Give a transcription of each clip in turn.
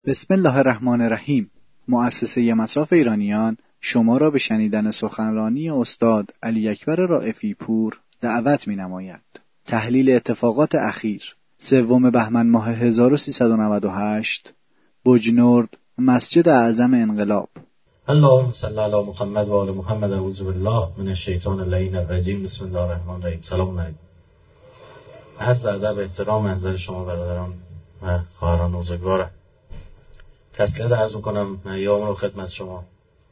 بسم الله الرحمن الرحیم. مؤسسه مصاف ایرانیان شما را به شنیدن سخنرانی استاد علی اکبر رائفی پور دعوت می‌نماید. تحلیل اتفاقات اخیر 3 بهمن ماه 1398 بجنورد، مسجد اعظم انقلاب. اللهم صل علی محمد و آل محمد. اعوذ بالله من الشیطان اللعین الرجیم. بسم الله الرحمن الرحیم. سلام علیکم. عرض ادب احترام منزل شما برادران و خواهران بزرگوارم. تسلیت عرض می‌کنم ایام رو خدمت شما.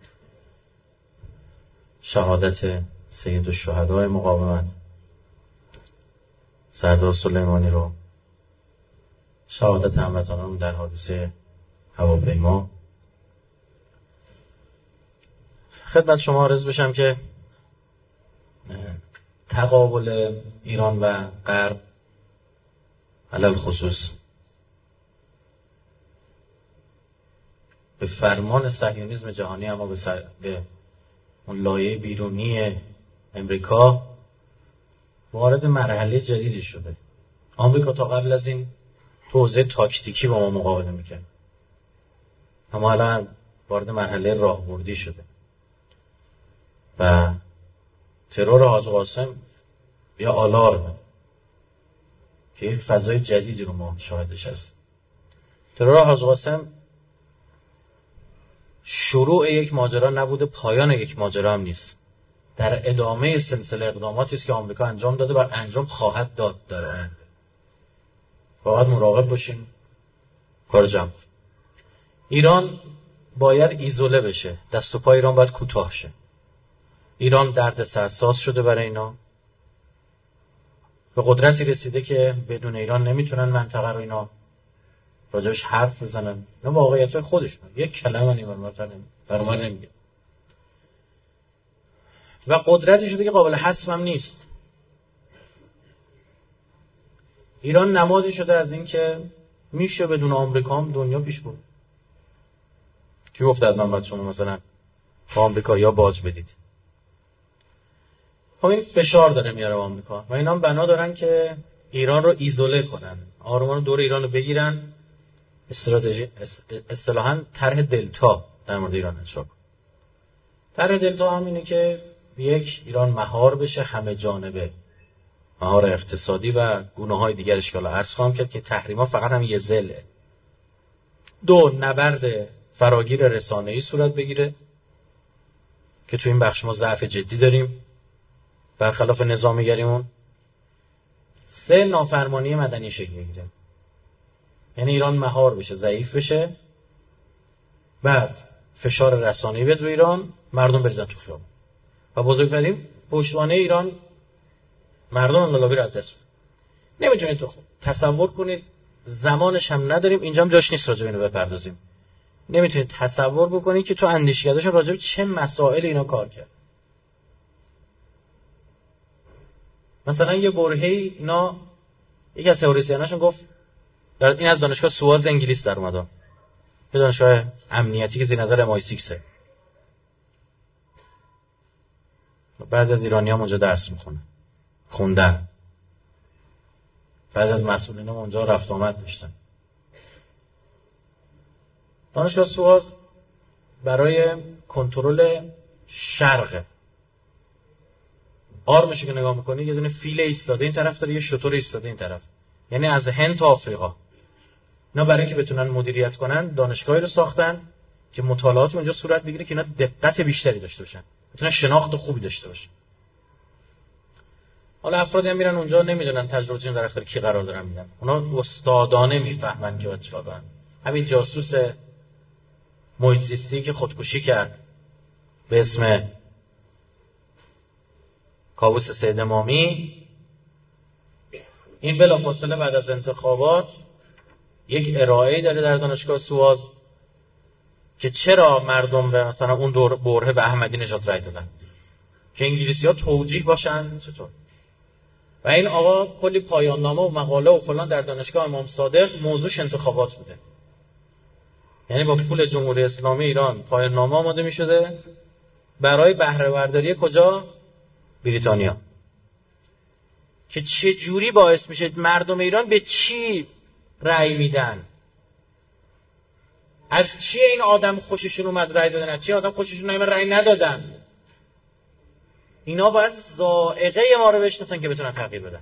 شهادت سید الشهدای مقاومت سردار سلیمانی رو، شهادت هموطنان در حادثه هواپیما. خدمت شما عرض بشم که تقابل ایران و غرب علل خصوص به فرمان صهیونیسم جهانی، اما به اون لایه بیرونی امریکا وارد مرحله جدیدی شده. آمریکا تا قبل از این تو حوزه تاکتیکی با ما مقابله میکرد، اما الان وارد مرحله راهبردی شده و ترور حاج قاسم یا آلارم که یک فضای جدیدی رو ما شاهدش هست. ترور حاج قاسم شروع یک ماجرا نبوده، پایان یک ماجرا هم نیست. در ادامه سلسله اقداماتی است که آمریکا انجام داده و انجام خواهد داد در آینده. باید مراقب باشین کار جمع. ایران باید ایزوله بشه، دست و پای ایران باید کوتاه شه. ایران درد سرساز شده برای اینا، به قدرتی رسیده که بدون ایران نمیتونن منطقه رو اینا راجبش حرف بزنن. نه واقعیت خودشون، یک کلمه نمیگه و قدرتی شده که قابل حسم هم نیست. ایران نمادی شده از این که میشه بدون آمریکا هم دنیا پیش برد. کی گفت من باید شما مثلا با آمریکا یا باج بدید؟ خب این فشار داره میاره آمریکا و اینا هم بنا دارن که ایران رو ایزوله کنن، آرومان دور ایران رو بگیرن. استراتژی اصطلاحاً طرح دلتا در مورد ایران اجرا کنن. طرح دلتا هم اینه که یک، ایران مهار بشه همه جانبه، مهار اقتصادی و گونه‌های دیگر اشکال عرض خواهم کرد که تحریم‌ها فقط هم یه ضلعه. 2، نبرد فراگیر رسانه‌ای صورت بگیره که تو این بخش ما ضعف جدی داریم برخلاف نظامیگریمون. 3، نافرمانی مدنی شکل بگیره، یعنی ایران مهار بشه، ضعیف بشه، بعد فشار رسانه‌ای بیاد رو ایران، مردم بریزن تو خیابون و بزرگترین پشتوانه ایران مردم انقلابی رو از دست بدن. نمیتونید تصور کنید، زمانش هم نداریم، اینجا هم جاش نیست راجع به اینو بپردازیم. نمیتونید تصور بکنید که تو اندیشکدهشون راجع به چه مسائل اینا کار کرد. مثلا یه برهه‌ای اینا، یکی از تئوریسیناشون گفت این از دانشگاه سواز انگلیس در اومد، یه دانشگاه امنیتی که زیر نظر MI6 بعضی از ایرانی‌ها اونجا درس خوندن، بعضی از مسئولین اونجا رفت آمد داشتن. دانشگاه سواز برای کنترل شرق آرمش که نگاه می‌کنی یه دونه فیل ایستاده این طرف داره، یه شتر ایستاده این طرف، یعنی از هند تا آفریقا. اینا برای اینکه بتونن مدیریت کنن دانشگاهی رو ساختن که مطالعات اونجا صورت بگیره که اینا دقت بیشتری داشته باشن، بتونن شناخت خوبی داشته باشن. حالا افرادی هم میرن اونجا نمیدونن تجربهشون در اختیار کی قرار دارن میدن، اونا استادانه میفهمن که باید چیکار کنن. همین جاسوس محیط زیستی که خودکشی کرد به اسم کاووس سید امامی، این بلافاصله بعد از انتخابات یک ارائه داره در دانشگاه سواز که چرا مردم به مثلا اون دور برهه به احمدی نژاد رای دادن، که انگلیسی‌ها توجیه باشن چطور. و این آقا کلی پایان نامه و مقاله و فلان در دانشگاه امام صادق موضوعش انتخابات بوده، یعنی با پول جمهوری اسلامی ایران پایان نامه آماده می‌شده برای بهره برداری کجا؟ بریتانیا، که چه جوری باعث میشه مردم ایران به چی رأی میدن. از چی این آدم خوششون اومد رأی دادن، از چی آدم خوششون نمیاد رأی ندادن. اینا باید ذائقه ما رو بشناسن که بتونن تغییر بدن.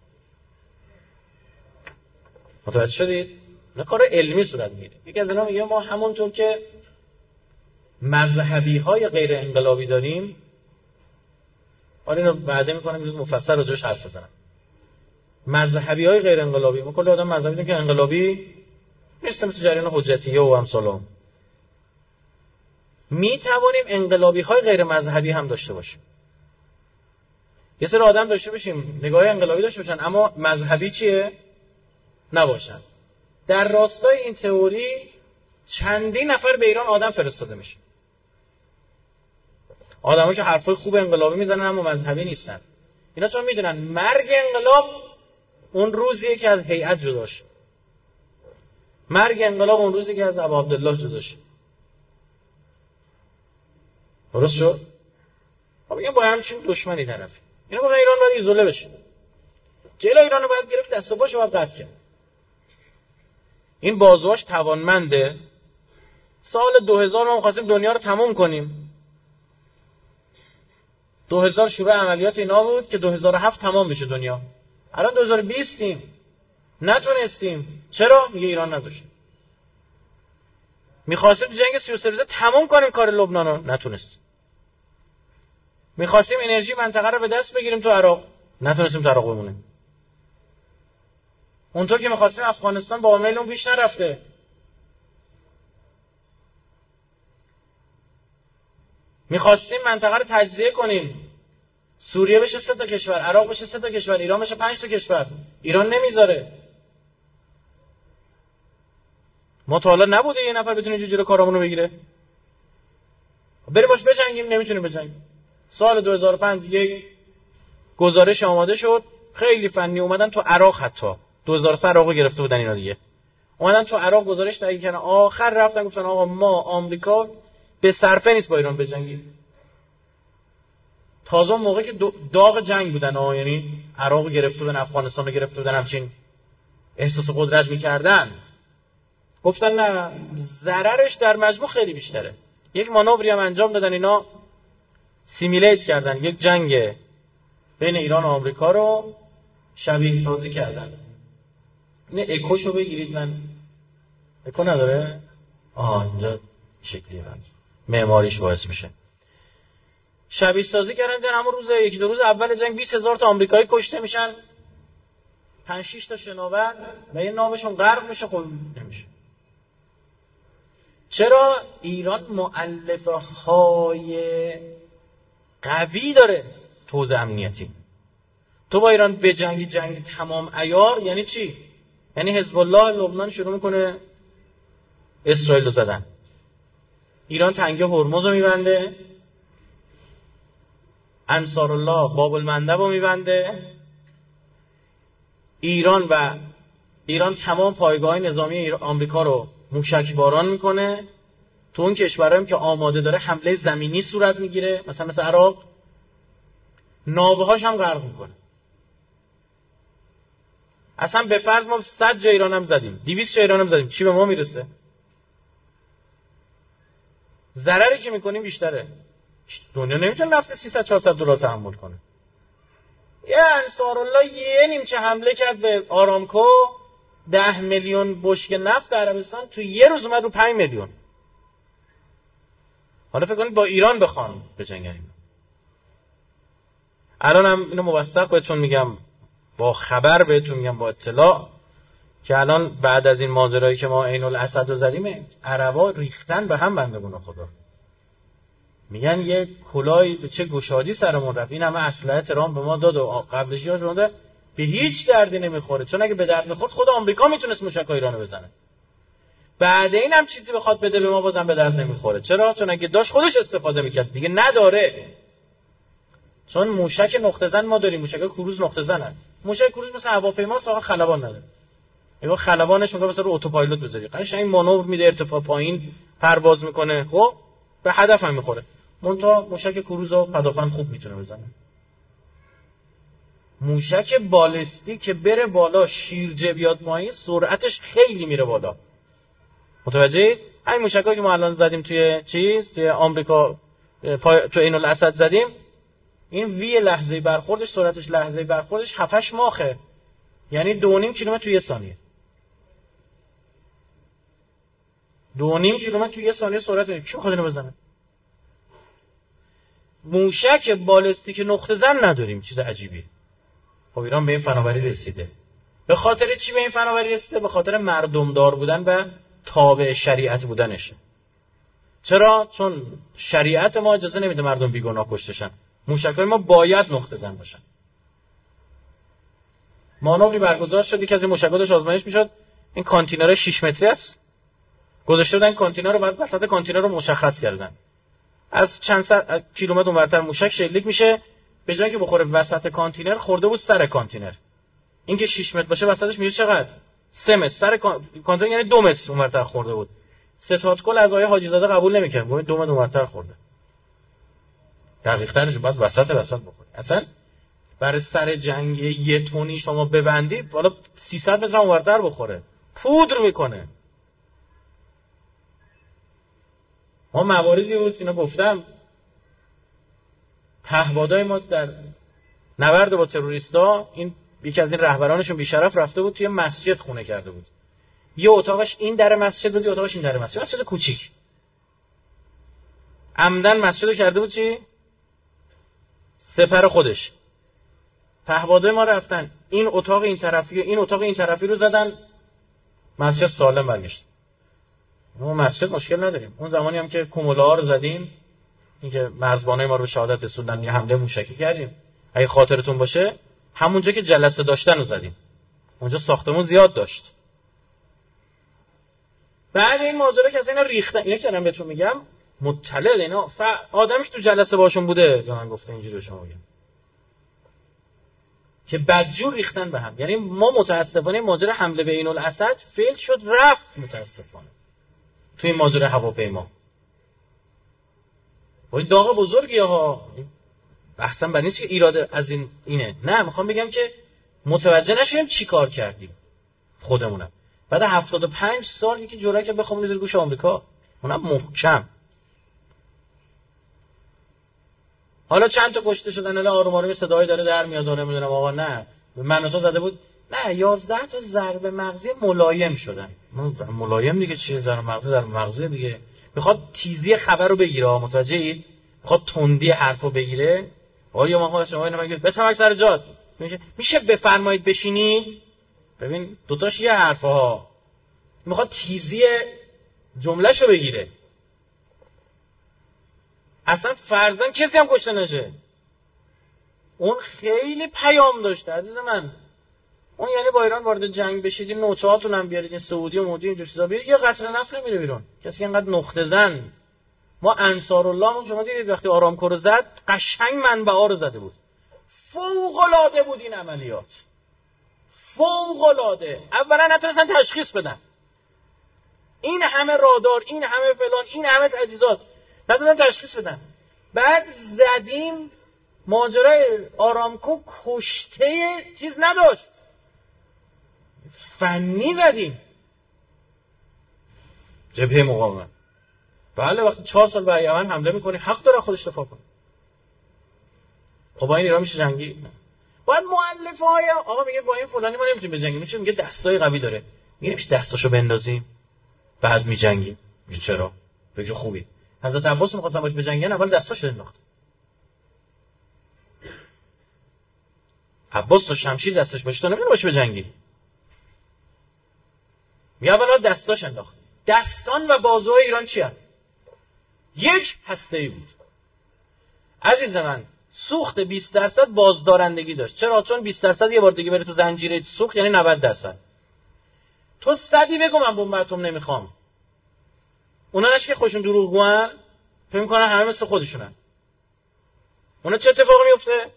متوجه شدید؟ نه کار علمی صورت میگیره. یکی از اینا میگه ما همونطور که مذهبی های غیر انقلابی داریم، حالا اینو بعدا میکنم امروز مفصل راجعش حرف بزنم. مذهبی های غیر انقلابی، ما کلی آدم مذهبی داریم که انقلابی نیست، مثل جریان حجتیه و امثال. می توانیم انقلابی های غیر مذهبی هم داشته باشیم. یه سری آدم داشته باشیم نگاه انقلابی داشته باشن اما مذهبی چیه؟ نباشن. در راستای این تئوری چندین نفر به ایران آدم فرستاده میشه. آدمایی که حرفای خوب انقلابی میزنن اما مذهبی نیستن. اینا چون میدونن مرگ انقلاب اون روزیه که از هیئت جدا شه. مرگ انقلاب اون روزی که از ابا عبدالله جدا شه. درست شد؟ ما میگم با همچین دشمنی طرفی. اینا گفتن ایران باید ایزوله بشه. جلوی ایران رو باید گرفت، دست و پاشو باید قطع کرد. این بازوهاش توانمنده. سال 2000 ما می‌خواستیم دنیا رو تموم کنیم. 2000 شروع عملیات اینا بود که 2007 تمام بشه دنیا. الان 2020 نتونستیم. چرا؟ میگه ایران نذاشت. می‌خواستیم جنگ 33 روزه تموم کنیم کار لبنان رو، نتونستیم. می‌خواستیم انرژی منطقه رو به دست بگیریم تو عراق، نتونستیم تو عراق بمونیم. اونطور که می‌خواستیم افغانستان با عامل اون پیش نرفته. می‌خواستیم منطقه رو تجزیه کنیم. سوریه بشه 3 تا کشور، عراق بشه 3 تا کشور، ایران بشه 5 تا کشور. ایران نمیذاره. ما تا حالا نبوده یه نفر بتونه جلوی کارامون رو بگیره. بریم باش بجنگیم، نمیتونیم بجنگیم. سال 2005 یک گزارش آماده شد، خیلی فنی اومدن تو عراق، حتی 2003 عراقو گرفته بودن اینا دیگه. اومدن تو عراق گزارش تهیه کردن، آخر رفتن گفتن آقا ما آمریکا به صرفه نیست با ایران بجنگیم. تازه اون موقع که داغ جنگ بودن یعنی عراق گرفته بودن، افغانستان رو گرفته بودن، همچین احساس قدرت می‌کردن. گفتن نه، ضررش در مجموع خیلی بیشتره. یک مانوری هم انجام دادن، اینا سیمیلیت کردن، یک جنگ بین ایران و آمریکا رو شبیه سازی کردن. این اکوشو بگیرید، من اکو نداره؟ اینجا شکلیه، من معماریش باعث میشه. شبیه سازی کردن، در همون روز 1-2 روز اول جنگ 20,000 تا آمریکایی کشته میشن، 5-6 تا شناور و یه ناوشون غرق میشه. خب نمیشه. چرا؟ ایران مؤلفه های قوی داره تو حوزه امنیتی. تو با ایران به جنگ تمام عیار یعنی چی؟ یعنی حزب الله لبنان شروع میکنه اسرائیل رو زدن، ایران تنگه هرمز رو میبنده، انصار الله باب المندب رو میبنده، ایران تمام پایگاه نظامی آمریکا رو موشکباران میکنه. تو اون کشورهایی که آماده داره حمله زمینی صورت میگیره، مثل عراق، ناوهاش هم غرق میکنه. اصلا به فرض ما 100 جا ایران هم زدیم، 200 جا ایران هم زدیم، چی به ما میرسه؟ ضرری که میکنیم بیشتره. دنیا نمیتونه نفت 300-400 دلار تحمل کنه. یه انصار الله یه نیمچه حمله کرد به آرامکو، 10 میلیون بشکه نفت عربستان تو یه روز اومد رو 5 میلیون. حالا فکر کنید با ایران بخوان بجنگن. الان هم اینو موثق بهتون میگم، با خبر بهتون میگم، با اطلاع، که الان بعد از این ماجرایی که ما عین الاسد رو زدیم، عربا ریختن به هم، بندگون خدا. میگن یه کلای به چه گشادی سرمون رفت، این همه اسلحه ترامپ به ما داد و قبلش یاد رونده، به هیچ دردی نمیخوره. چون اگه به درد میخورد خود آمریکا میتونست موشک ایرانو بزنه. بعد این هم چیزی بخواد بده به ما بازم به درد نمیخوره. چرا؟ چون اگه داشت خودش استفاده میکرد، دیگه نداره. چون موشک نقطه زن ما داریم، موشک کروز نقطه زنن. موشک کروز مثل هواپیما ساخت خلبان نداره. اینا خلبانش میگه مثلا رو اتوپایلوت بذاری، قشنگ مانور میده، ارتفاع پایین پرواز میکنه، خب به هدف هم میخوره. منتها موشک کروزو پدافند خوب میتونه بزنه. موشک بالستیک که بره بالا، شیرجه بیاد پایین، سرعتش خیلی میره بالا. متوجه؟ همین موشکایی که ما الان زدیم توی آمریکا تو عین الاسد زدیم، این وی لحظه برخوردش، سرعتش لحظه برخوردش 7-8 ماخه، یعنی 2.5 کیلومتر توی 1 ثانیه. 2.5 کیلومتر توی 1 ثانیه سرعت کی میخواد اینو بزنه؟ موشک بالستیک نقطه زن نداریم، چیز عجیبی. خب ایران به این فناوری رسیده. به خاطر چی به این فناوری رسیده؟ به خاطر مردمدار بودن و تابع شریعت بودنشه. چرا؟ چون شریعت ما اجازه نمیده مردم بیگناه کشته شن. موشک‌های ما باید نقطه زن باشن. مانوری برگزار شد، یکی از این موشک‌ها داشت آزمایش میشد، این کانتینر 6 متری است. گذاشته بودن کانتینر رو، بعد وسط کانتینر رو مشخص کردن. از چند صد کیلومتر اونورتر موشک شلیک میشه، به جای اینکه بخوره وسط کانتینر خورده بود سر کانتینر. این که 6 متر باشه وسطش میشه چقدر؟ 3 متر. سر کانتینر یعنی 2 متر اونورتر خورده بود. ستاد کل از آیه حاجی زاده قبول نمی‌کرد، گفت 2 متر اونورتر خورده. دقیق‌ترش بعد وسط بخوره. اصلا برای سر جنگ 1 تونی شما ببندی، حالا 300 متر اونورتر بخوره. پودر میکنه. ما مواردی بود اینا گفتم، پهپادای ما در نبرد با تروریستا، این یکی از این رهبرانشون بیشرف رفته بود توی مسجد خونه کرده بود. یه اتاقش این در مسجد بود، یه اتاقش این در مسجد. مسجد کوچیک. عمدن مسجدو کرده بود چی؟ سپر خودش. پهپادای ما رفتن این اتاق این طرفی و این اتاق این طرفی رو زدن، مسجد سالم برگشت. ما مسجد مشکل نداریم. اون زمانی هم که کومولا رو زدیم، این که مرزبانای ما رو به شهادت رسوندن، یه حمله موشکی کردیم. اگه خاطرتون باشه همونجا که جلسه داشتن رو زدیم. اونجا ساختمون زیاد داشت. بعد این ماجرا که از اینا ریختن، اینا که بهتون میگم مطلع اینا آدمی که تو جلسه باشون بوده به من گفته اینجوری به شما میگم که بدجور ریختن به هم. یعنی ما متاسفانه ماجرا حمله به عین الاسد فیل شد رفت، متاسفانه تو این ماجرا هواپیما با این داغ بزرگی ها. بحثا بر نیست که ایراد از اینه، نه میخوام بگم که متوجه نشیم چی کار کردیم خودمونم. بعد 75 سال یکی جرأت کرد بخوام زیر گوش آمریکا، اونم محکم. حالا چند تا کشته شدن، الان آروم آروم صدایی داره در میاد و نمیدونم آقا نه من تو زده بود، نه 11 تا ضربه مغزی ملایم شدن. ملایم دیگه چیه؟ ضربه مغزی دیگه. میخواد تیزی خبر رو بگیره، متوجهید؟ میخواد تندی حرفو بگیره. آیا ما شما اینو میگید بتمک سر جات میشه بفرمایید بشینید. ببین دوتاش یه حرفا، میخواد تیزی جملهشو بگیره. اصلا فرضاً کسی هم کشته نشه. اون خیلی پیام داشته عزیز من. اون یعنی با ایران وارد جنگ بشید، این نوچه‌هاتون هم بیارید، این سعودی و مودی اینجور چیزا بیارید، یه قطره نفت نمیره بیرون. کسی که اینقدر نقطه زن. ما انصارالله شما دیدید وقتی آرامکو رو زد قشنگ منبعا رو زده بود. فوق العاده بود این عملیات. فوق العاده. اولا نتونستن تشخیص بدن. این همه رادار، این همه فلان، این همه تجهیزات نتونستن تشخیص بدن. بعد زدیم ماجرای آرامکو کشته چیز نداشت. فنی زدیم. جبهه مقاومت. بله وقتی 4 سال به یمن حمله میکنی حق داره خودش دفاع کنه. خب با این ایران میشه جنگی؟ نه. باید مؤلفه‌های آقا میگه با این فلانی ما نمیتونیم بجنگیم، میگه دستای قوی داره. میگه میشه دستاشو بندازیم بعد میجنگیم. میگه چرا؟ فکر خوبی. حضرت عباس می‌خواستن باش بجنگن، اول دستاشو انداخت. عباس تو شمشیر دستش باشه تو نمی‌تونی باش بجنگی. میگه اولا دستاش انداخت. دستان و بازوهای ایران چیه؟ یک هسته‌ای بود. عزیز من سوخت 20% بازدارندگی داشت. چرا؟ چون 20% یه بار دیگه بره تو زنجیره سوخت یعنی 90%. تو 100 بگو من بمب اتم نمیخوام. اوناش که خودشون دروغگوان فکر می‌کنن همه مثل خودشونن. اونا چه اتفاقی میفته؟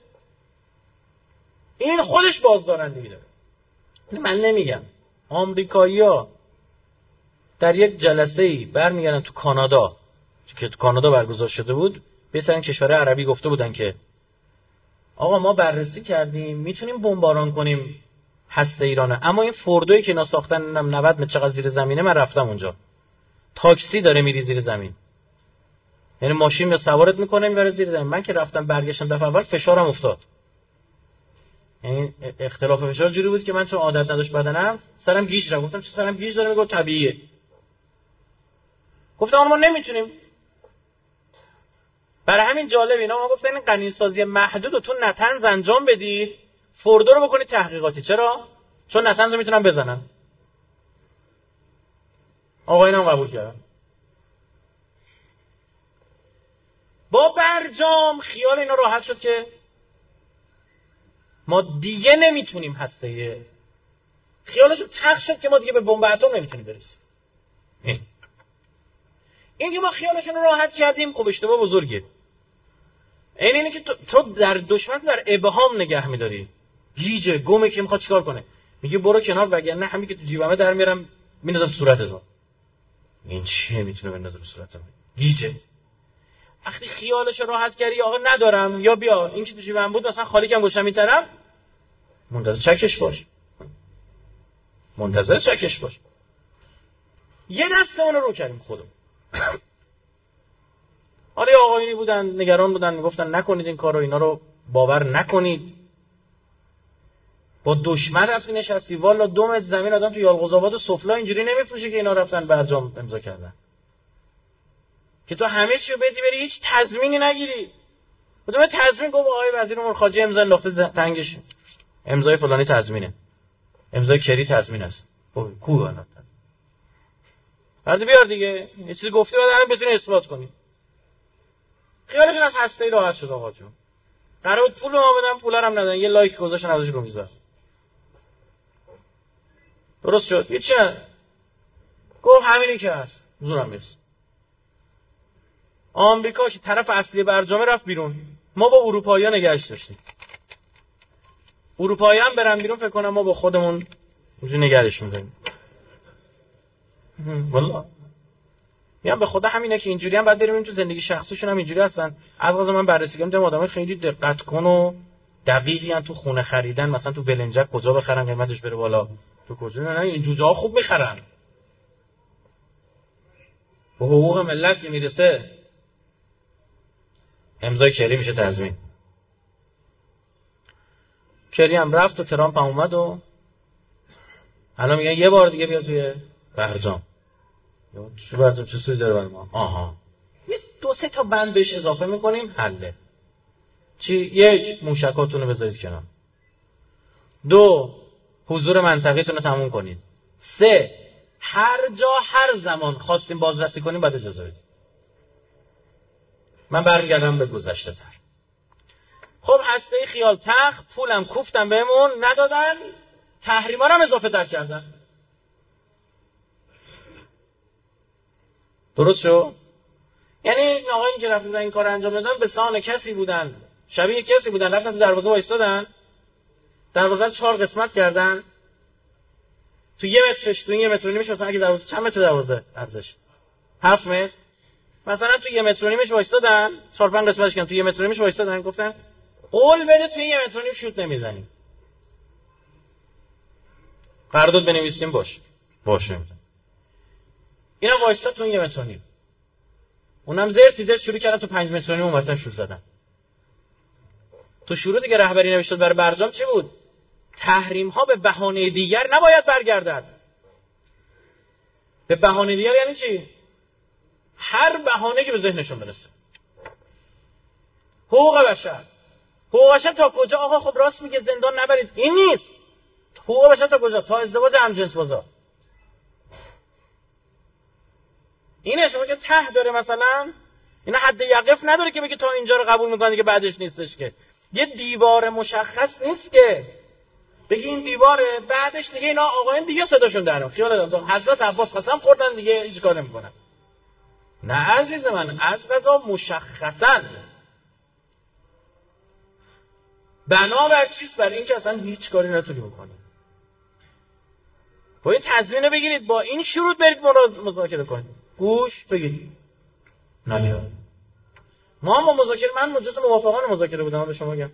این خودش بازدارندگی داره. من نمیگم. آمریکایی‌ها در یک جلسه‌ای برمیگردن تو کانادا که تو کانادا برگزار شده بود، به سر کشورهای عربی گفته بودن که آقا ما بررسی کردیم میتونیم بمباران کنیم هسته ایرانه، اما این فوردویی که اینا ساختن 90 متر چقدر زیر زمینه، من رفتم اونجا تاکسی داره میری زیر زمین، یعنی ماشین یا سوارت میکنه میبره زیر زمین. من که رفتم برگشتم دفعه اول فشارم افتاد، یعنی اختلاف فشار جوری بود که من چون عادت نداشت بدنم سرم گیج رفت. گفتم چه سرم گیج داره؟ میگه طبیعیه. گفتم ما نمیتونیم. برای همین جالب اینا ما گفتن این غنیسازی محدود رو تو نتنز انجام بدید، فوردو رو بکنید تحقیقاتی. چرا؟ چون نتنز رو میتونن بزنن. آقا اینم قبول کردن. با برجام خیال اینا راحت شد که ما دیگه نمیتونیم هسته‌ای. خیالشون تخت شد که ما دیگه به بمب اتم نمیتونیم برسیم. این که ما خیالشون رو راحت کردیم خب اشتباه بزرگه. اینه که تو در دشمن در ابهام نگه میداری. گیجه گمه که میخواد چیکار کنه، میگه برو کنار وگرنه همین که تو جیبمه در میارم میندازم تو صورتت. این چیه میتونه بندازه رو صورتم؟ گیجه. وقتی خیالش راحت کردی آقا ندارم یا بیا این که تو جیبم بود مثلا خالی کم گوشم این طرف، منتظر چکش باش. منتظر چکش باش. یه دستمون رو کردیم خودمون. حالا آقایونی بودن نگران بودن میگفتن نکنید این کارو، اینا رو باور نکنید. با دشمن رفتی نشستی والا 2 متر زمین آدم تو یالقوزآباد و سفلا اینجوری نمیفروشه که اینا رفتن برجام امضا کردن که تو همه چی رو بدی بری هیچ تضمینی نگیری. بدون تضمین گفت آقای وزیر امور خارجه امضا انداخته تنگش، امضای فلانی تضمینه، امضای کری تضمین است. کو انداخت؟ بعد بیار دیگه یه چیزی گفتی بعد همین بتونی اثبات کنی. خیالشون از هسته ای راحت شد. آقا جون قرار بود پول ما بدن، پولا هم ندادن، یه لایک گذاشتن ازش رو میز. درست شد. هیچ چه گفت همینی که هست زورم میرسه. آمریکا که طرف اصلی برجامه رفت بیرون، ما با اروپایی‌ها نگهش داشتیم. اروپایی‌ها هم برن بیرون فکر کنم ما با خودمون اینجوری نگهش می‌داریم. والله میگم به خدا همینه که اینجوری هم بعد بریم تو زندگی شخصیشون هم اینجوری هستن. از قضا من بررسی کردم آدمای خیلی دقت کن و دقیقی ان تو خونه خریدن، مثلا تو ولنجک کجا بخرن قیمتش بره بالا، تو کجا نه این جوجه ها خوب میخرن. به حقوق ملت که میرسه امضای کری میشه تضمین. کری هم رفت و ترامپ هم اومد و الان میگن یه بار دیگه بیا توی برجام. چه برجام چه سوی داره برای ما؟ آها یه 2-3 تا بند بهش اضافه میکنیم حله. چی؟ 1 موشکاتون رو بذارید کنار. 2 حضور منطقیتون رو تموم کنید. 3 هر جا هر زمان خواستیم بازرسی کنیم بعد اجازه بدید. من برمیگردم به گذشته تر. خب هسته خیال تخت، پولم کوفتم بهمون ندادن، تحریما رو هم اضافه تر کردن. درست شو؟ یعنی آقایون که رفتن این کار انجام دادن به سان کسی بودن، شبیه کسی بودن، رفتن تو دروازه وایستادن، دروازه 4 قسمت کردن، تو 1 مترش، تو 1 متر و نیمش مثلا اگه دروازه چند متر دروازه ارزش 7 متر، مثلا تو 1 متر و نیمش وایستادن، 4-5 قسمتش کردن، تو 1 متر و نیمش وایستادن، گفتن قول بده تو 1 متر و نیم شوت نمیزنیم. قرارداد بنویسیم باشه. اینا وایستاد تو 1 متر و نیم. اونم زرت شروع کردن تو 5 متر و نیم اونورتن شوت زدن. تو شروطی که رهبری نوشته برای برجام چی بود؟ تحریم ها به بهانه دیگر نباید برگردد. به بهانه دیگر یعنی چی؟ هر بهانه که به ذهنشون برسه. حقوق بشر تا کجا؟ آقا خب راست میگه زندان نبرید، این نیست. حقوق بشر تا کجا؟ تا ازدواج همجنس بازا. اینه شما که ته داره مثلا، اینا حد یقف نداره که بگه تا اینجا رو قبول میکنه که بعدش نیستش، که یه دیوار مشخص نیست که بگی این دیواره بعدش دیگه اینا آقایان دیگه صداشون در میاد. خیال دادم حضرت عباس قسم خوردن دیگه هیچ کار نمیکنن. نه عزیز من، از قضا مشخصاً بنا بر چیز بر این که اصلا هیچ کاری نتونی بکنی. با این تضمینو بگیرید، با این شروط برید مذاکره کنید. گوش بگید. نه ما هم مذاکره، من جزء موافقان مذاکره بودم به شما میگم.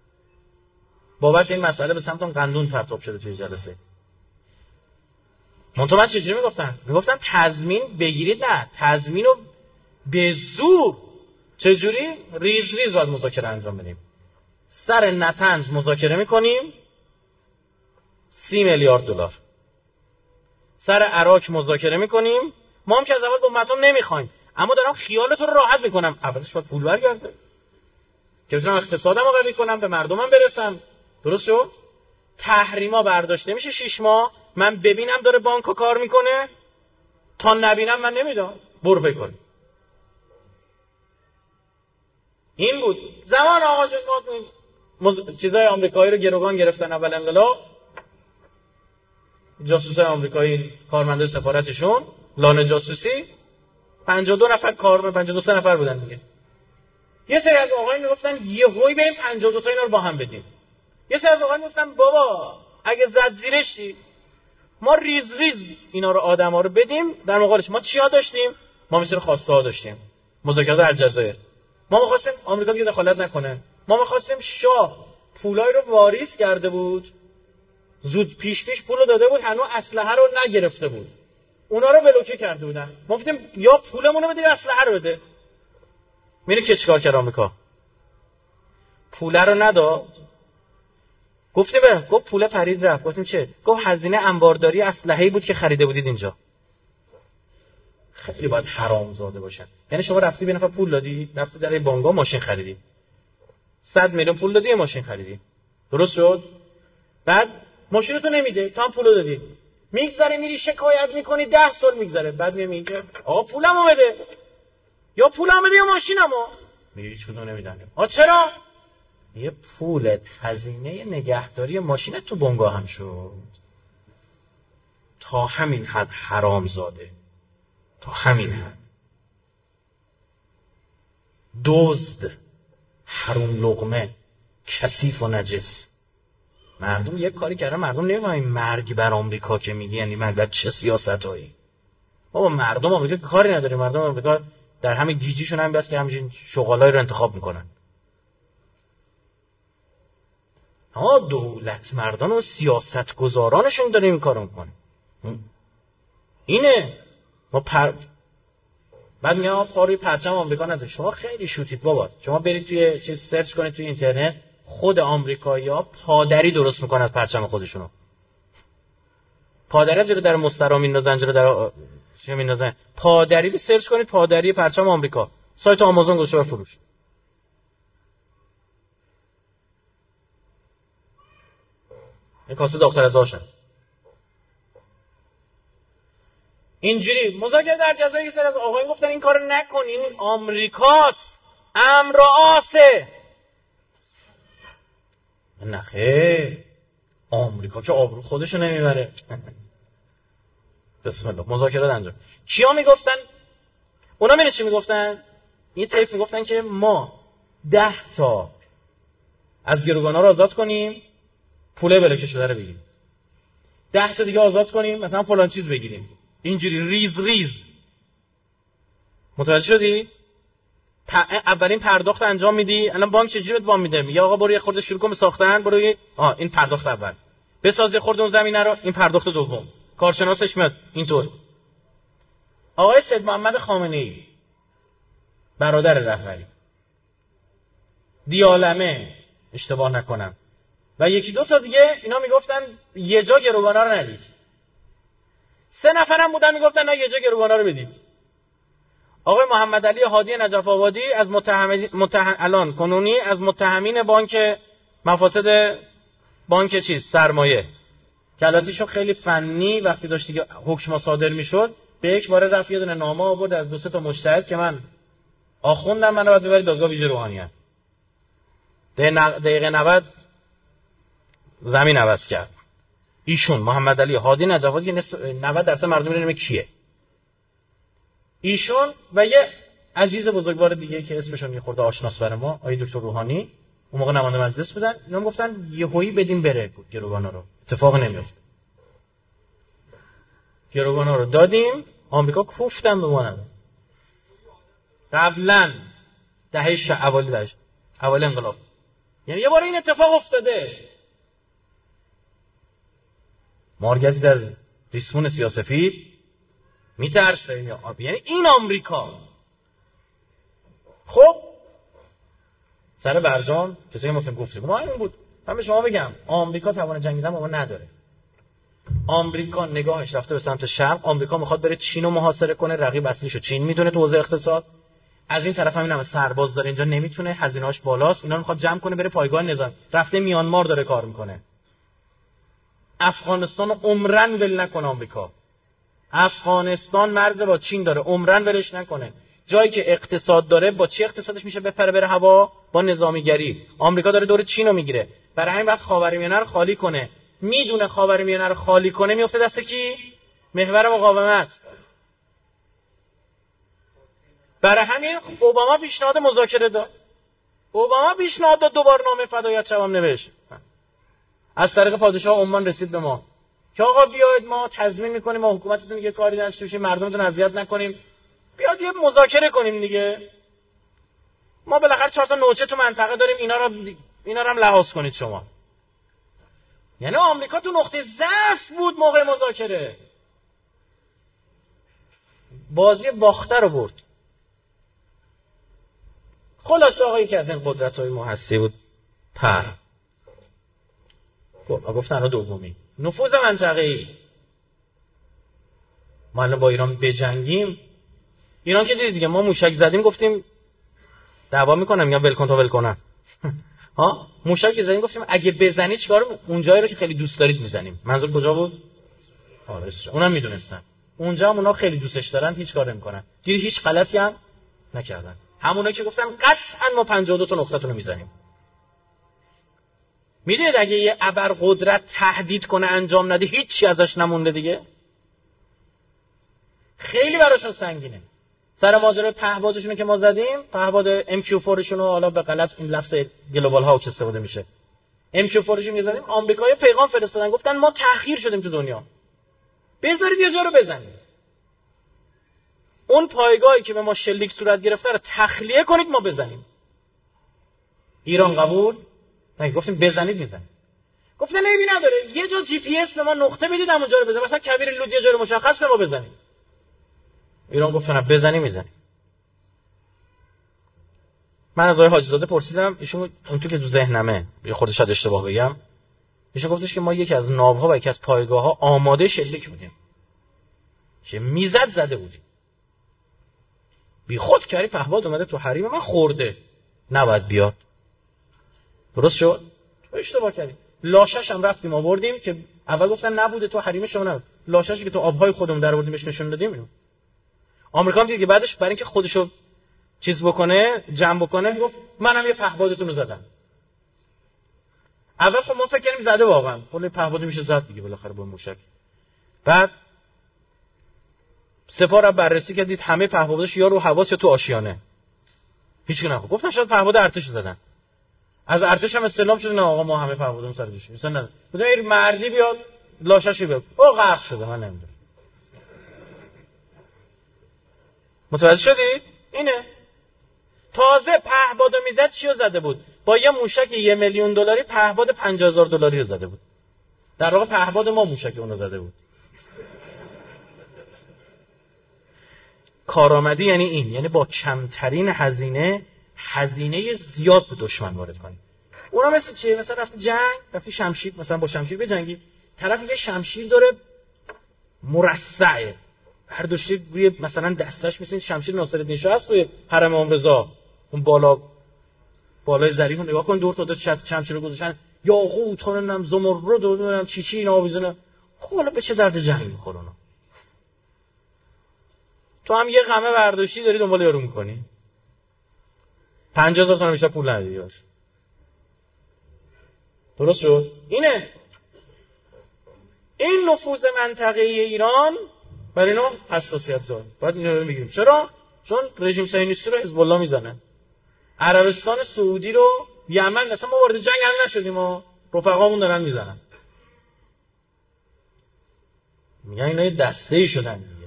بابت این مسئله به سمتم قندون پرتاب شده توی جلسه منتها چجوری میگفتن تضمین بگیرید، نه تضمین رو به زور. چجوری؟ ریز ریز باید مذاکره انجام بدیم. سر نتنز مذاکره میکنیم 30 میلیارد دلار. سر عراق مذاکره میکنیم، ما هم که از اول با مردم نمیخوایم، اما دارم خیالتون رو راحت میکنم. اولش باید پول برگرده که بتونم اقتصادم رو قوی کنم، به مردمم برسم. درست شد؟ تحریما برداشته میشه 6 ماه، من ببینم داره بانکو کار میکنه، تا نبینم من نمیدم. برو بکن. این بود زمان آقا جون چیزای آمریکایی رو گروگان گرفتن اول انقلاب. جاسوسای آمریکایی کارمنده سفارتشون لانه جاسوسی 52 نفر کارمند 52 نفر بودن دیگه. یه سری از آقایون میگفتن یهویی بریم 52 تا اینا رو با هم بدیم. یه سری از آقایون میگفتن بابا اگه زد زیرشی ما ریز ریز اینا رو آدما رو بدیم، در مقابلش ما چیا داشتیم؟ ما مثل خواسته ها داشتیم. مذاکرات الجزایر. ما می‌خواستیم آمریکا دیگه دخالت نکنه. ما می‌خواستیم شاه پولای رو واریز کرده بود. زود پیش پولو داده بود، هنوز اسلحه رو نگرفته بود. اونا رو بلوکه کرده بودن. ما گفتیم یا پولمون رو بده یا اسلحه رو بده. میره که چیکار کرد آمریکا؟ پول رو نداد. گفتیم گفت پول پرید رفت. گفتیم چه؟ گفت هزینه انبارداری اسلحه‌ای بود که خریده بودید اینجا. خیلی باید حرامزاده باشن. یعنی شما رفتی به نفر پول دادی، رفتی در بانگا ماشین خریدی. 100 میلیون پول دادی، ماشین خریدی. درست شد؟ بعد ماشینتو نمیده، تو هم پولو دادی. میگذره میری شکایت میکنی 10 سال میگذره. بعد میگه آقا پولمو بده. یا پولمو بده یا ماشینمو. میگه هیچ کدوم نمیدن. چرا؟ یه پولت هزینه نگهداری ماشینت تو بنگاه هم شد. تا همین حد حرامزاده. تا همین حد دزد، حروم لقمه، کثیف و نجس. مردم یک کاری کردن، مردم نمی‌فهمن مرگ بر آمریکا که میگی یعنی مرگ چه سیاستایی. بابا مردم آمریکا کاری نداره. مردم آمریکا در همین گیجیشون هم بس که همین شغالای رو انتخاب میکنن. دولت مردان و سیاستگزارانشون داره این کارو میکنه. اینه ما بعد میاد پاروی پرچم آمریکا نذارید. شما خیلی شوتید بابا. شما برید توی چیز سرچ کنید توی اینترنت، خود آمریکایی‌ها پادری درست میکنن از پرچم خودشونو. پادری جلو در مسترا میندازن، جلو در چه میندازن؟ پادری رو سرچ کنید، پادری پرچم آمریکا. سایت آمازون گذاشته فروش. یک کاسه داختر از آشن. اینجوری مذاکره در جزایر یه سری از آقایون گفتن این کارو نکنین، این آمریکاست، امر آسه. نه خیر، آمریکا که آبرو خودشو نمیبره. بسم الله. مذاکره انجام. کیا میگفتن؟ اونا میره چی میگفتن؟ این طیف میگفتن که ما 10 تا از گروگانا رو آزاد کنیم، پوله بلکه شده رو بگیریم. 10 تا دیگه آزاد کنیم، مثلا فلان چیز بگیریم. اینجوری ریز ریز. متوجه شدید؟ اولین پرداخت انجام میدی. الان بانک چجوری بهت وام میده؟ میگه آقا برو یه خورده شروع کن به ساختن، برو این پرداخت اول. بساز یه خورده اون زمینه رو، این پرداخت دوم. کارشناسش میاد اینطور. آقای سید محمد خامنه‌ای برادر رهبری، دیالمه اشتباه نکنم، و یکی دو تا دیگه اینا میگفتن یه جا گروگانا رو ندید. 3 نفرم بودن میگفتن نه یه جا گروگانا رو بدید. آقای محمد علی هادی نجف آبادی از الان کنونی از متهمین بانک مفاسد بانک سرمایه، کلاتیشو خیلی فنی وقتی داشت دیگه حکم صادر میشد به یک بار رفت یه دونه نامه آورد از 2-3 تا مجتهد که من آخوندم، منو باید ببرید دادگاه ویژه روحانیت. دقیقه 90 زمین عوض کرد. ایشون محمد علی هادی نجف آبادی که 90% مردم میدونن کیه. ایشون و یه عزیز بزرگوار دیگه که اسمشون یه خورده آشناس برای ما، آقای دکتر روحانی، اون موقع نماینده مجلس بودن. اینا گفتن یهویی بدیم بره گروگانا رو. اتفاق نمیفته. گروگانا رو دادیم، آمریکا کوفتن به ما. قبلا اول انقلاب، یعنی یه بار این اتفاق افتاده. مارگزید از ریسمون سیاه‌سفید میترسه، یعنی این آمریکا. خب سر برجام کسی که گفتیم ما همین بود. من به شما بگم آمریکا توان جنگیدن با ما نداره. آمریکا نگاهش رفته به سمت شرق. آمریکا میخواد بره چین رو محاصره کنه، رقیب اصلیشو چین میدونه تو حوزه اقتصاد. از این طرف همین سرباز داره اینجا، نمیتونه، هزینه‌اش بالاست، اینا رو میخواد جمع کنه بره پایگاه نظامی. رفته میانمار داره کار میکنه. افغانستان عمرن ول نکنه آمریکا. افغانستان مرز با چین داره، عمرن ولش نکنه. جایی که اقتصاد داره، با چی اقتصادش میشه بپره بره هوا؟ با نظامیگری. آمریکا داره دور چین رو میگیره. برای همین وقت خاورمیانه رو خالی کنه. میدونه خاورمیانه رو خالی کنه میفته دست کی؟ محور مقاومت. برای همین اوباما پیشنهاد مذاکره داد. اوباما پیشنهاد داد، دوباره نامه فدایت شبم نوشت. از طریق پادشاه عمان رسید به ما که آقا بیاید ما تضمین میکنیم ما حکومتتون یه کاری نشه بشه، مردمتون اذیت نکنیم، بیاد یه مذاکره کنیم دیگه. ما بالاخره 4 تا نوچه تو منطقه داریم، اینا رو هم لحاظ کنید شما. یعنی آمریکا تو نقطه ضعف بود موقع مذاکره. بازی باخته رو برد. خلاص آقایی که از این قدرت‌های محسی بود گفتن دومی نفوذ منطقه‌ای. ما الان با ایران بجنگیم، ایران که دیگه ما موشک زدیم گفتیم دعوا میکنم، میگم ولکن تا ولکنن. ها موشک زدیم گفتیم اگه بزنی چیکار؟ اون جایی رو که خیلی دوست دارید میزنیم. منظور کجا بود؟ آره اونم میدونستن. اونجا هم اونا خیلی دوستش دارن، هیچ کار نمیکنن. دیدی هیچ غلطی هم نکردن. همونایی که گفتن قطعا ما 52 تا نقطه‌تون رو میزنیم. میدونید اگه یه ابرقدرت تهدید کنه انجام نده هیچی ازش نمونده دیگه. خیلی براشون سنگینه. سر ماجرای پهپادشون که ما زدیم، پهپاد MQ4شون رو حالا به غلط این لفظ گلوبال هاوک استفاده میشه، MQ4شون که زدیم، آمریکایی پیغام فرستادن گفتن ما تأخیر شدیم تو دنیا، بذارید یه جا رو بزنید. اون پایگاهی که به ما شلیک صورت گرفته رو تخلیه کنید ما بزنیم. ایران قبول؟ نه، گفتیم بزنید میزنید. گفتن عیبی نداره، یه جا GPS به ما نقطه بدید همونجا رو بزنید، مثلا کویر لود یه جا رو مشخص به ما بزنید. ایران گفت نه بزنی میزنی. من از آقای حاجی زاده پرسیدم، ایشون اون تو که تو ذهنمه یه خورده شاید اشتباه بگم، ایشون گفتش که ما یکی از ناوها و یکی از پایگاه‌ها آماده شلیک بودیم که میزد زده بودیم. بی خود کاری پهپاد اومده تو حریم من خورده، نباید بیاد. درست شد؟ اشتباه کردیم. لاشش هم رفتیم آوردیم که اول گفتن نبوده تو حریم شما، نبود. لاشش که تو آبهای خودمون در آوردیم بهش نشون دادیم. اینو آمریکا هم دید که بعدش برای اینکه خودشو چیز بکنه، جمع بکنه، گفت منم یه پهپادتون رو زدم. اول خب ما فکر کردیم زده واقعا، کلی پهپاد میشه زد دیگه بالاخره با موشک. بعد سپاه را بررسی کرد، دید همه پهپاداش یا رو حواس یا تو آشیانه. هیچ کی نخورد. گفتن شاید پهپاد ارتش زدن. از ارتش هم استعلام شده نه آقا ما همه پهپادمون سر جوشه. مثلا نه. بودن این مردی بیاد لاشاشی بیاد. او غرق شده من نمیدونم. متوجه شدید؟ اینه. تازه پهپادو میزد چیو زده بود؟ با یه موشک $1,000,000 پهپاد $50,000 رو زده بود. در واقع پهپاد ما موشک اون رو زده بود. کارآمدی یعنی این، یعنی با کمترین هزینه زیاد به دشمن وارد کنی. اونا مثل چیه؟ مثلا رفتی جنگ، رفتی شمشیر، مثلا با شمشیر بجنگی، طرف یه شمشیر داره مرصعه، برداشته روی مثلا دستش مثل شمشیر ناصرالدین شاه هست روی حرم امام رضا، اون بالای ظریف نگاه کن، دور تا شمشیر رو گذاشتن یاقوت، نمیدونم زمرد، نمیدونم چی اینا آویزونه. خب حالا به چه درد جنگ میخوره اونا؟ تو هم یه قمه برداشتی داری دنبال یارو میکنی، 50,000 تومان بیشتر پول نداری باش. درست شد؟ اینه این نفوذ منطقه‌ای ایران برای اینا حساسیت زاد. باید اینا رو میگیم. چرا؟ چون رژیم صهیونیستی رو حزب الله میزنه. عربستان سعودی رو، یمن، مثلا ما وارد جنگ نشدیم، ما رفقامون دارن میزنن. میگن اینا یه دسته‌ای شدن دیگه.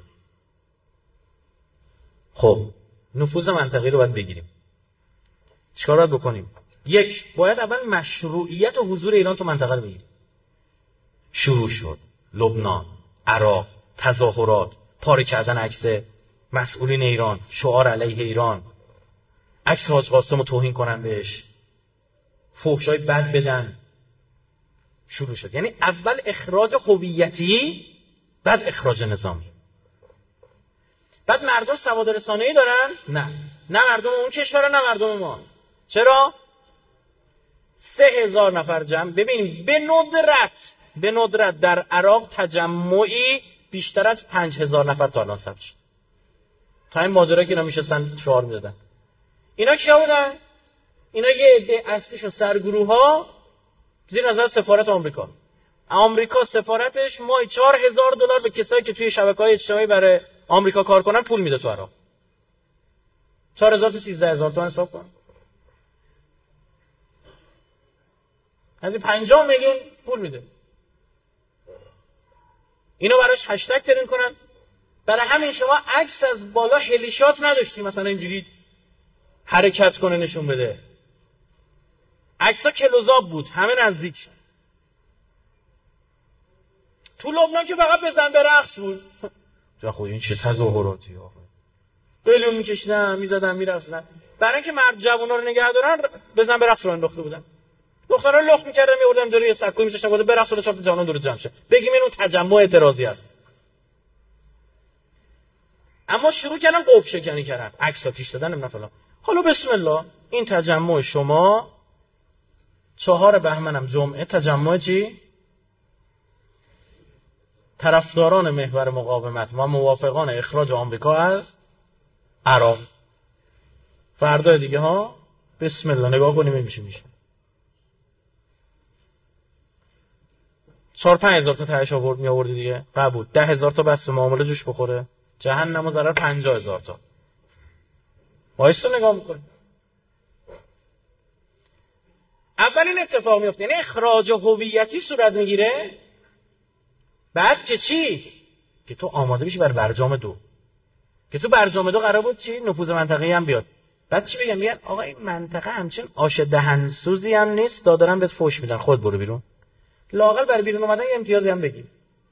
خب نفوذ منطقه‌ای رو باید بگیریم. چیکار باید بکنیم؟ یک، باید اول مشروعیت و حضور ایران تو منطقه رو بگیریم. شروع شد. لبنان، عراق، تظاهرات، پاره کردن عکس مسئولین ایران، شعار علیه ایران، عکس حاج قاسم رو توهین کنن بهش، فحشای بد بدن، شروع شد. یعنی اول اخراج هویتی، بعد اخراج نظامی. بعد مردم سواد رسانه‌ای دارن؟ نه مردم اون کشور، نه مردم ما. چرا؟ 3000 نفر جمع. ببینیم به ندرت در عراق تجمعی بیشتر از 5000 نفر تا الان ثبت شد. تا این ماجرا که اینا میشستن شعار میدادن. اینا کیا بودن؟ اینا یه عده اصلیشون سرگروه‌ها زیر نظر سفارت آمریکا سفارتش ماهی $4000 به کسایی که توی شبکه‌های اجتماعی برای آمریکا کار کنن پول میده تو عراق. 4000 تا 13000 تومان حساب کن. از 50 میلیون پول میده. اینا براش هشتگ ترین کنن. برای همین شما عکس از بالا هلیشات نداشتی مثلا اینجوری حرکت کنه نشون بده. عکسا کلوزآپ بود، همه نزدیک شد. تو لبنان که فقط بزن به رقص بود. تو خود این چه تظاهراتی آخه. قلیون میکشیدن، میزدن، میرقصیدن. برای اینکه مرد جوونا رو نگه دارن بزن به رقص رو انداخته بودن. دخترا لخت میکردن میوردن جلوی سکوی میذاشتن گفت برقص رو چاپ جوونا دور جمع شه. بگیم اینو تجمع اعتراضی است. اما شروع کردن قوب شکنی کردن، عکس‌ها کش دادن نمیدونم فلان. حالا بسم الله این تجمع شما 4 بهمنم جمعه تجمع چی؟ طرفداران محور مقاومت و موافقان اخراج آمریکا از عراق. فردا دیگه ها بسم الله نگاه کنیم این میشه 4-5 هزار تا تهش آورد می آوردی دیگه قبول. 10,000 تا بس معامله جوش بخوره جهنم و ضرر 50,000 تا. وایس رو نگاه میکنی. اولین اتفاق میفته یعنی اخراج هویتی صورت میگیره. بعد که چی؟ که تو آماده بشی برای برجام 2. که تو برجام 2 قرار بود چی؟ نفوذ منطقه‌ای هم بیاد. بعد چی بگم؟ میگن آقا این منطقه همچین آش دهنسوزی هم نیست، دارن بهت فوش میدن، خود برو بیرون. لااقل برای بیرون اومدن یه امتیازی هم بگیر.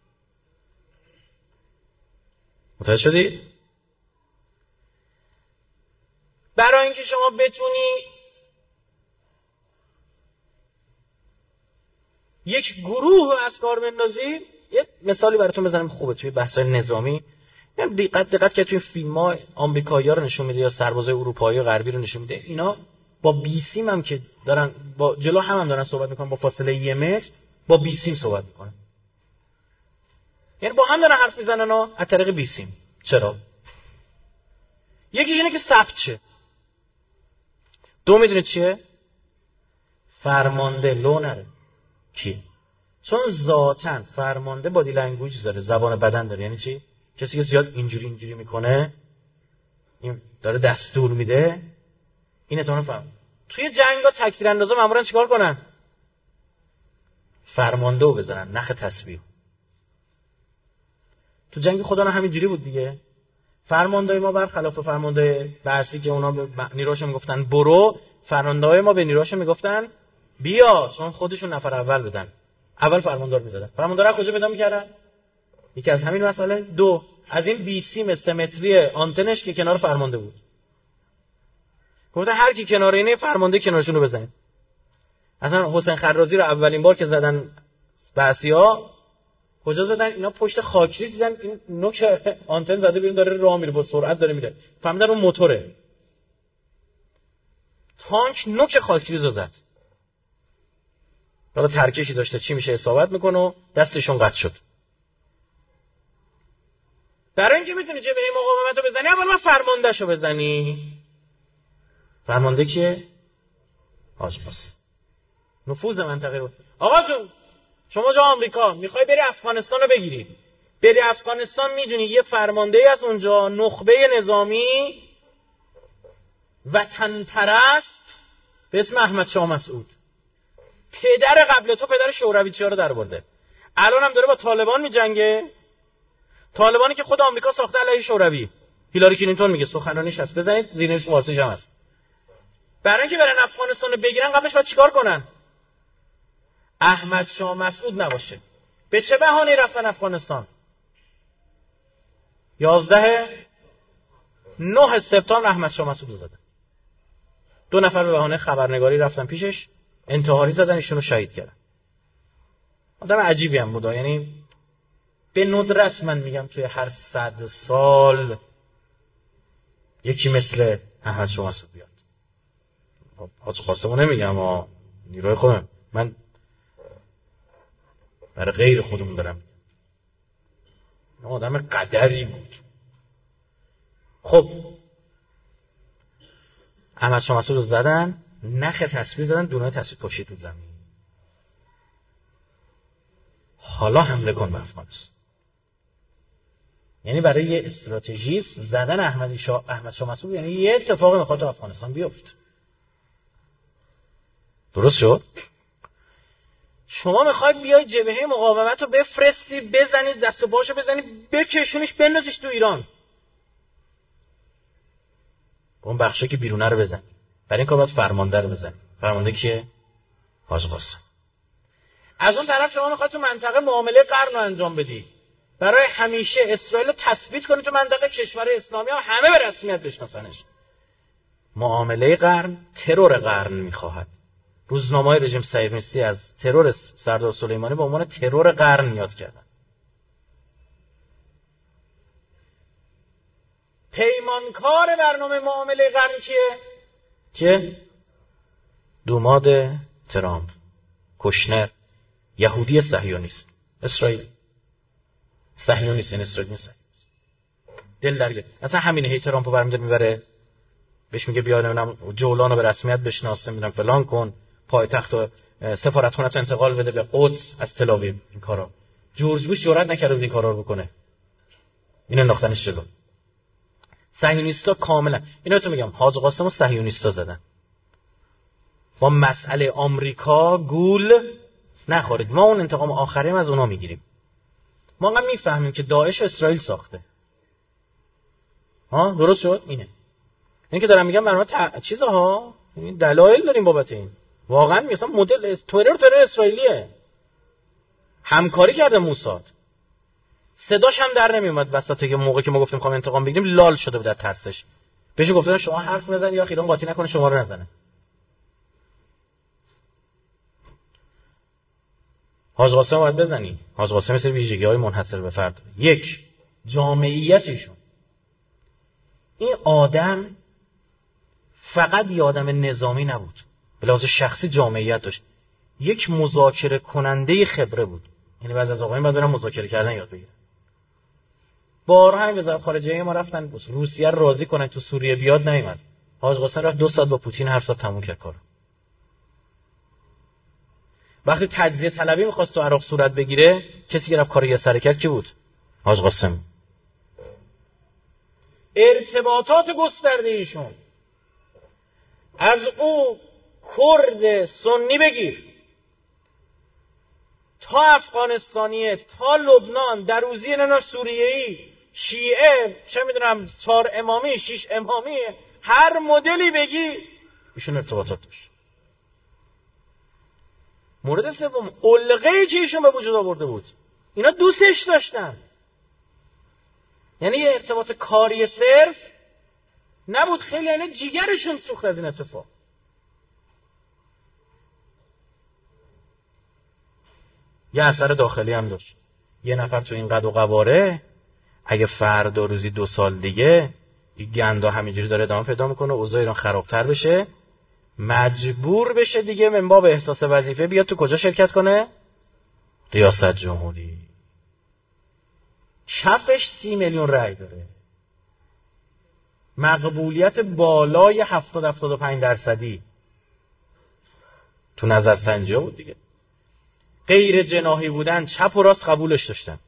متوجه شدی؟ برای اینکه شما بتونی یک گروه از کار بندازی، یه مثالی براتون بزنم خوبه توی بحث‌های نظامی. دقت که توی فیلم‌ها آمریکایی‌ها رو نشون میده یا سربازای اروپایی و غربی رو نشون میده، اینا با بیسیم هم که دارن با جلو هم دارن صحبت میکنن، با فاصله 1 متر با بیسیم صحبت میکنن. یعنی با هم دارن حرف میزنن از طریق بیسیم. چرا؟ یکیش اینه که ثبت شه. 2 میدونید چیه؟ فرمانده لو نره. کی؟ چون ذاتاً فرمانده بادی لنگویج داره، زبان بدن داره. یعنی چی؟ کسی که زیاد اینجوری میکنه، این داره دستور میده، این اتمنان فهم. توی جنگا تکتیر اندازا مامورن چیکار کنن؟ فرمانده رو بزنن، نخ تسبیح. تو جنگ خدا نه همینجوری بود دیگه. فرماندهای ما برخلاف فرمانده بعثی که اونا به نیروش میگفتن برو، فرماندهای ما به نیروش میگفتن بیا، چون خودشون نفر اول بودن. اول فرماندار میزدن. فرماندارا کجا پیدا میکردن؟ یکی از همین مسئله. 2 از این بیسیم سمتری آنتنش که کنار فرمانده بود. گفتن هر کی کنار اینه فرمانده کنارشون رو بزنید. اصلا حسین خرازی رو اولین بار که زدن بعثی‌ها کجا زدن؟ اینا پشت خاکریز دیدن این نوک آنتن زده بیرون داره راه میره، با سرعت داره میره. فهمیدن اون موتوره. تانک نوک خاکریز رو زد. حالا ترکشی داشته چی میشه حسابت میکنه و دستشون قطع شد. برای اینکه میتونی جبهه مقاومت رو بزنی اول من فرماندهشو بزنی. فرمانده کیه؟ حاج قاسم. نفوذ منطقه رو. آقا جون شما جا آمریکا میخوای بری افغانستان رو بگیری، بری افغانستان میدونی یه فرماندهی از اونجا نخبه نظامی وطن پرست به اسم احمد شاه مسعود، پدر قبل تو پدر شورویچی‌ها رو در برده، الان هم داره با طالبان میجنگه. طالبانی که خود آمریکا ساخته علیه شوروی. هیلاری کلینتون میگه سخنرانیش هست، بزنید زیرنویس فارسیش هم هست. برای اینکه برن افغانستان رو بگیرن قبلش باید چیکار کنن؟ احمد شاه مسعود نباشه. به چه بهانه‌ای رفتن افغانستان؟ 9 سپتامبر احمد شاه مسعود زدن. 2 نفر به بهانه خبرنگاری رفتن پیشش، انتحاری زدن، ایشونو شهید کردن. آدم عجیبی هم بود، یعنی به ندرت من میگم توی هر 100 سال یکی مثل احمد شاه مسعود بیاد. حاج قاسمو نمیگم، نیروی خودم، من برای غیر خودمون دارم. آدم قدری بود. خب احمد شاه مسعود رو زدن، نخ تصویر زدن، دونه تصویر پاشید تو زمین. حالا حمله کن به افغانستان. یعنی برای یه استراتژیست زدن احمد شاه مسعود یعنی یه اتفاقی میخواد تو افغانستان بیفت. درست شد؟ شما میخواید بیای جبهه مقاومت رو بفرستی، بزنید، دست و پاشو بزنی، بکشونیش، بندازیش تو ایران. اون بخشی که بیرونه رو بزنی. برای این کار باید فرمانده رو بزنی. فرمانده کیه؟ حاج قاسم. از اون طرف شما میخواید تو منطقه معامله قرن رو انجام بدی. برای همیشه اسرائیل رو تثبیت کنی تو منطقه، کشور اسلامی ها همه به رسمیت بشناسنش. معامله قرن ترور قرن میخواهد. روزنامه‌های رژیم صهیونیستی از ترور سردار سلیمانی به عنوان ترور قرن یاد کردن. پیمانکار برنامه معامله قرن کیه؟ دوماد ترامپ، کوشنر، یهودی صهیونیست، اسرائیل. صهیونیست این اسرائیل نیست. دل درگیر. اصلا همینه، هی ترامپو برمی‌داره میبره بهش میگه بیا نمیدونم جولانو به رسمیت بشناس، نمیدونم فلان کن، پایتخت و سفارتخونه تو انتقال بده به قدس از تل‌آویو. این کارا جورج بوش جرئت نکرد این کارا رو بکنه. اینو انداختنش جلو. صهیونیستا کاملا، اینا تو میگم حاج قاسم و صهیونیستا زدن. با مسئله آمریکا گول نخورید. ما اون انتقام آخریم از اونا میگیریم. ما هم میفهمیم که داعش اسرائیل ساخته. درست شد؟ اینه. این که دارم میگم برنامه چیزها، این دلایل داریم بابت این. واقعا مثلا مدل ترور اسرائیلیه. همکاری کرده موساد. صداش هم در نمیومد وسط که موقعی که ما گفتیم می‌خوام انتقام بگیریم لال شده بود در ترسش. بهش گفتن شما حرف نزن یا ایران قاطی نکنه شما رو نزنه. حاج قاسم باید بزنی. حاج قاسم مثل ویژگی‌های منحصر به فرد داره. 1 جامعیتشون. این آدم فقط یه آدم نظامی نبود، به لحاظ شخصی جامعیت داشت. یک مذاکره کننده خبره بود. یعنی بعضی از آقایون باید برن مذاکره کردن یاد بگیرن. بارها هم وزارت خارجه ما رفتن روسیه رو راضی کنن تو سوریه بیاد، نیومد. حاج قاسم رفت 2 ساعت با پوتین حرف زد، تموم کرد کارو. وقتی تجزیه طلبی می‌خواست تو عراق صورت بگیره، کسی که رفت کارو یه سر کرد کی بود؟ حاج قاسم. ارتباطات گسترده ایشون از او کرد سنی بگیر تا افغانستانیه، تا لبنان، دروزی نمیدونم سوریه‌ای، شیعه، چه میدونم 4 امامی، 6 امامی، هر مدلی بگی ایشون ارتباطات داشت. مورد سوم، علقه‌ای که ایشون به وجود آورده بود، اینا دوستش داشتن. یعنی یه ارتباط کاری صرف نبود، خیلی یعنی جیگرشون سوخت از این اتفاق. یه اثر داخلی هم داشت. یه نفر تو این قد و قواره اگه فردا روزی 2 سال دیگه این گندا همینجوری داره ادامه پیدا میکنه، اوضاع ایران خرابتر بشه، مجبور بشه دیگه من باب احساس وظیفه بیاد تو کجا شرکت کنه؟ ریاست جمهوری. چفش 30 میلیون رأی داره، مقبولیت بالای 70-75% تو نظرسنجی بود دیگه. غیر جناحی بودن، چپ و راست قبولش داشتن.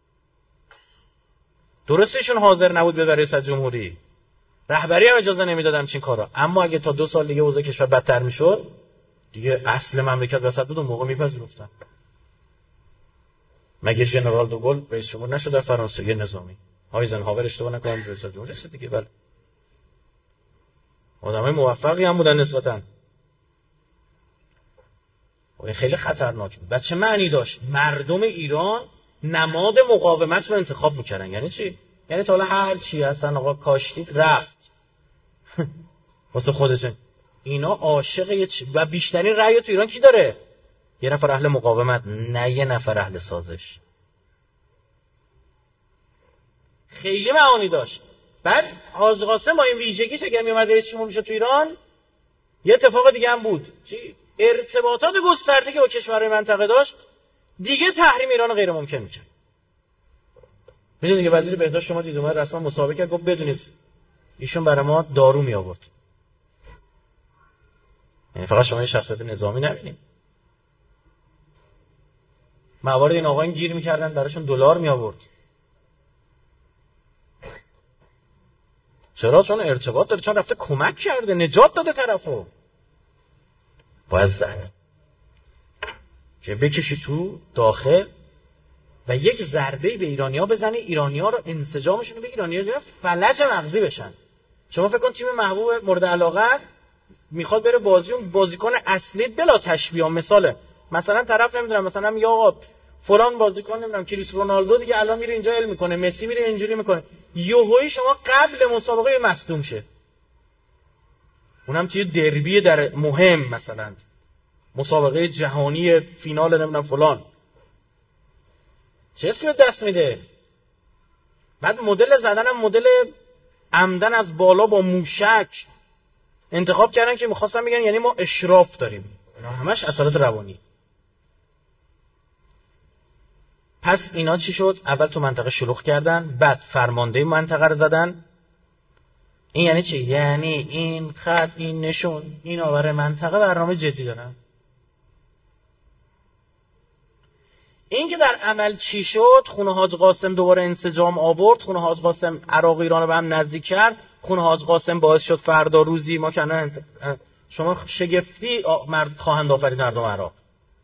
درستشون حاضر نبود به ریاست جمهوری، رهبری هم اجازه نمیدادن چین کارا. اما اگه تا 2 سال دیگه اوضاع کشور بدتر میشد دیگه اصل مملکت وسط بود، اون موقع میپذیرفتن. مگه ژنرال دوگل رئیس جمهور نشد در فرانسه؟ یه نظامی آیزنهاور اشتباه نکنم رئیس جمهور شد دیگه. بله آدمای موفقی هم بودن نسبتاً. این خیلی خطرناک بود. چه معنی داشت؟ مردم ایران نماد مقاومت رو انتخاب میکردن. یعنی چی؟ یعنی تا حالا هر چی اصلا آقا کاشتید رفت واسه خودتون. اینا عاشق و بیشترین رأی تو ایران کی داره؟ یه نفر اهل مقاومت، نه یه نفر اهل سازش. خیلی معانی داشت. بعد حاج قاسم با این ویژگیش اگه میومد رئیس جمهور میشه تو ایران، یه اتفاق دیگه هم بود. چی؟ ارتباطات گسترده که با کشورهای منطقه داشت دیگه تحریم ایران غیر ممکن میکرد. میدونید که وزیر بهداشت شما دید اومد رسما مسابقه کرد، گفت بدونید ایشون برای ما دارو می آورد. یعنی فقط شما یه شخصیت نظامی نبینید. موارد این آقایون گیر میکردن براشون دلار می آورد. چرا؟ چون ارتباط داره، چون رفته کمک کرده، نجات داده طرفو. باید زد که بکشی تو داخل و یک ضربه‌ای به ایرانی‌ها بزنی، ایرانی‌ها رو انسجامشون رو به ایرانی‌ها فلج مغزی بشن. شما فکر کن تیم محبوب مورد علاقه میخواد بره بازیکن اصلی بلا تشبیه، مثلا طرف نمیدونم مثلا یا آقا فلان بازیکن نمیدونم کریستیانو رونالدو دیگه الان میره اینجا علم میکنه، مسی میره اینجوری میکنه، یهویی شما قبل مسابقه مصدوم شه، اونم توی دربی در مهم، مثلا مسابقه جهانی فینال نمیدونم فلان، چه اسمی دست میده. بعد مدل زدنم مدل عمدن از بالا با موشک انتخاب کردن که میخواستن بگن یعنی ما اشراف داریم. همش اثرات روانی. پس اینا چی شد؟ اول تو منطقه شلوغ کردن، بعد فرمانده منطقه رو زدن. این یعنی چی؟ یعنی این خط، این نشون، این آور منطقه برنامه جدی دارن. این که در عمل چی شد؟ خونه حاج قاسم دوباره انسجام آورد، خونه حاج قاسم عراق و ایران رو به هم نزدیک کرد، خونه حاج قاسم باعث شد فردا روزی ما کنن شما شگفتی خواهند آفرید مردم عراق.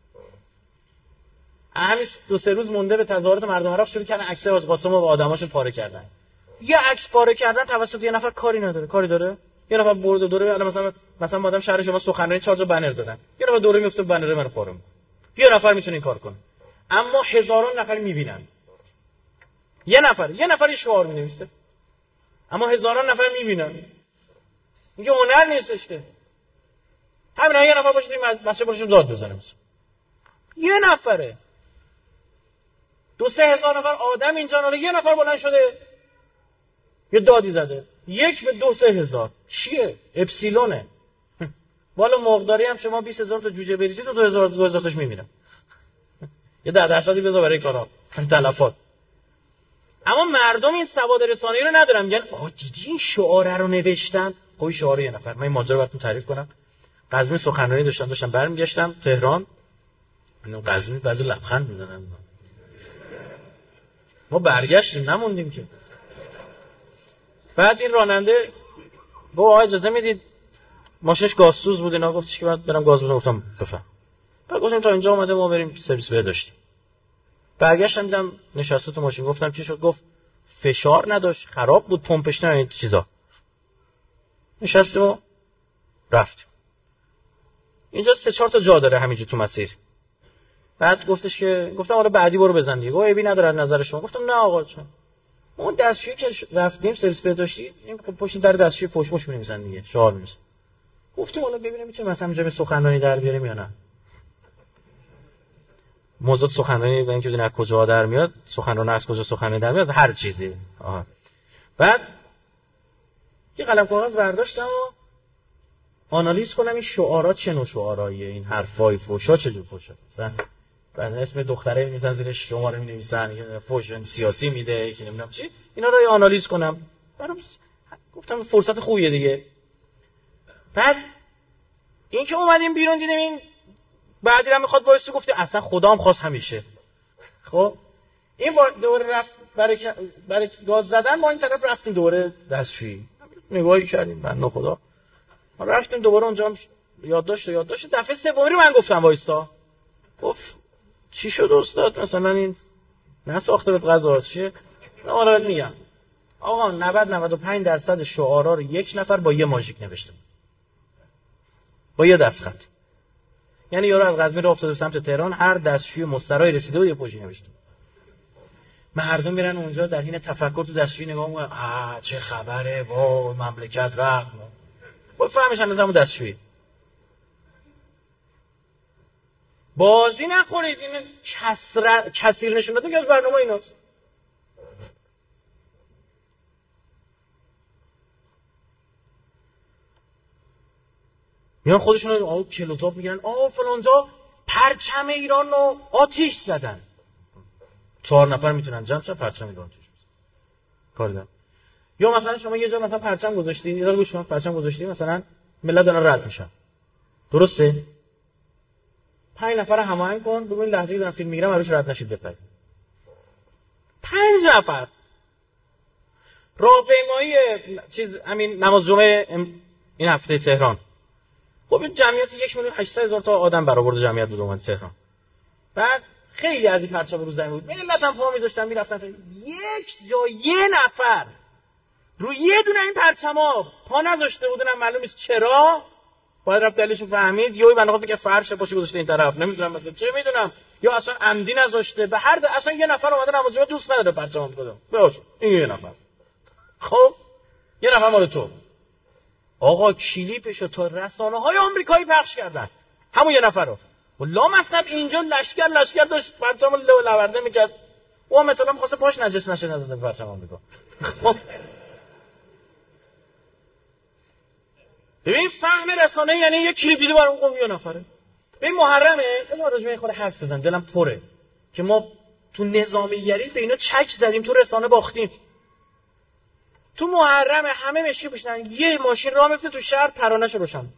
همین 2-3 روز مونده به تظاهرات مردم عراق شروع کردن عکس حاج قاسم رو با آدماشون پاره کردن. یه عکس پاره کردن توسط یه نفر کاری نداره، کاری داره؟ یه نفر برده دوره، مثلا آدم شهر شما سخنرانی 4 تا بنر دادن، یه نفر دوره میفته بنر منو پاره میکنه. یه نفر میتونه این کار کنه. اما هزاران نفر میبینن. یه نفر شعار مینویسه، اما هزاران نفر میبینن. میگه هنر نیستش که. همین یه نفر باشه این بچه باشه داد بزنه مثلا. یه نفره. 2-3 هزار نفر آدم اینجا ناله، یه نفر بلند شده یه دادی زده. 1 به 2-3 هزار. چیه؟ اپسیلونه. والا مقداری هم شما 20,000 تا جوجه بریزید و 2,000 تاش میمیرن. یه 10% بذار برای کارا تلفات. اما مردم این سواد رسانه‌ای رو ندارن، میگن آقا دیدی این شعار رو نوشتن. خب شعار یه نفر. من این ماجرا براتون تعریف کنم. قزوین سخنرانی داشتم برمیگشتم تهران. اینو قزوین بعضی لبخند میزنن. ما برگشتیم نموندیم که. بعد این راننده گفت آقا اجازه میدید، ماشینش گازسوز بود، اینا گفتش که بعد برم گاز بزنم. گفتم بفهم. بعد گفتیم تا اینجا اومده ما بریم سرویس بهداشتی. برگشتم دیدم نشسته تو ماشین. گفتم چی شد؟ گفت فشار نداشت، خراب بود پمپش، نه این چیزا. نشستیم و رفتیم. اینجا 3-4 تا جا داره همینجا تو مسیر. بعد گفتش که گفتم آره بعدی برو بزن دیگه. گفت ابی نداره نظر شما. گفتم نه آقا چون اون دستشویی که رفتیم سرویس بهداشتی این پشت در دستشویی پشت می‌نویسن دیگه، شعار می‌نویسن. گفتیم حالا ببینیم میتونه مثلا اینجا به سخنرانی در بیاریم یا نه. موضوع سخنرانی به اینکه بدون از کجا در میاد، سخنرانی از کجا سخنرانی در میاد، هر چیزی. بعد یه قلم کاغذ برداشتم و آنالیز کنم این شعارات چه نوع شعاراییه، این حرفای فحشا چه جور فحشا. مثلا بعد اسم دختره می‌نویسن زیرش شماره می‌نویسن، یه فحش سیاسی میده که نمیدونم چی، اینا رو آنالیز کنم. برام گفتم فرصت خوبیه دیگه. بعد این که اومدیم بیرون دیدیم این بعدی هم میخواد وایسه، گفته اصلا خدام خواست همیشه. خب این دوره رفت برای گاز زدن، ما این طرف رفتیم دوره دستشویی نگاهی کردیم، بنده خدا ما رفتیم دوباره اونجا یادداشت دفعه سومی رو من گفتم وایسا. گفت چی شد استاد؟ مثلا این نساخته به قضاوت چیه؟ نه حالا میگم آقا 90-95% شعارا رو یک نفر با یه ماژیک نوشته، با یه دستخط. یعنی یارو از قزوین راه افتاده سمت تهران، هر دستشوی مسترای رسیده و یه پوشی نوشته. مردم میرن اونجا در حین تفکر تو دستشویی نگاه میکنن، چه خبره، با مملکت رفت، با فهمش اندازه همون دستشویی. بازی نخورید، این کثیر نشون داده که از برنامه ایناست. میان خودشون رو کلوزاب میگیرن، فلانجا پرچم ایران رو آتیش زدن. 4 نفر میتونن جمع شن پرچم ایران آتیش بزنن. کار دارن. یا مثلا شما یه جا مثلا پرچم گذاشتین، یه داره گوش کن، پرچم گذاشتین مثلا ملت دارن رد میشن. درسته؟ 5 نفر هماهنگ کن، بگو این لحظه‌ای دارن فیلم میگیرن روش رد نشید بپرید. 5 نفر راهپیمایی همین نماز جمعه این هفته تهران. خب جمعیت 1,800,000 تا آدم برآورد جمعیت بود اومد تهران. بعد خیلی از این پرچم رو زمین بود. ملت هم پا می‌ذاشتن میرفتن. یک جا یه نفر روی یه دونه این پرچما پا نذاشته بودن، معلوم نیست چرا. باید رفت دلیلش فهمید. یهو بنده خدا که فرش باشه گذاشته این طرف، نمیدونم مثلا چه میدونم، یا اصلا عمدی نذاشته. به هر اصلا یه نفر اومده نماز جمعه دوست نداره پرچم بده. باشه این یه نفر. خب یه نفر مال تو. آقا کلیپشو تا رسانه‌های آمریکایی پخش کردن. همون یه نفر رو. والله مثلا اینجا لشکر داشت پرچم لورده میکرد. او مثلا می‌خواسته پاش نجس نشه نزده پرچم آمریکا. خب ببین فهم رسانه یعنی یه کلیپ دیدی برام قوم یه نفره. ببین محرمه، بذار راجع به این خود حرف بزنم، دلم پره که ما تو نظامیگری به اینا چک زدیم، تو رسانه باختیم. تو محرمه همه مشکی پوشن، یه ماشین راه میفته تو شهر ترانه‌شو روشن.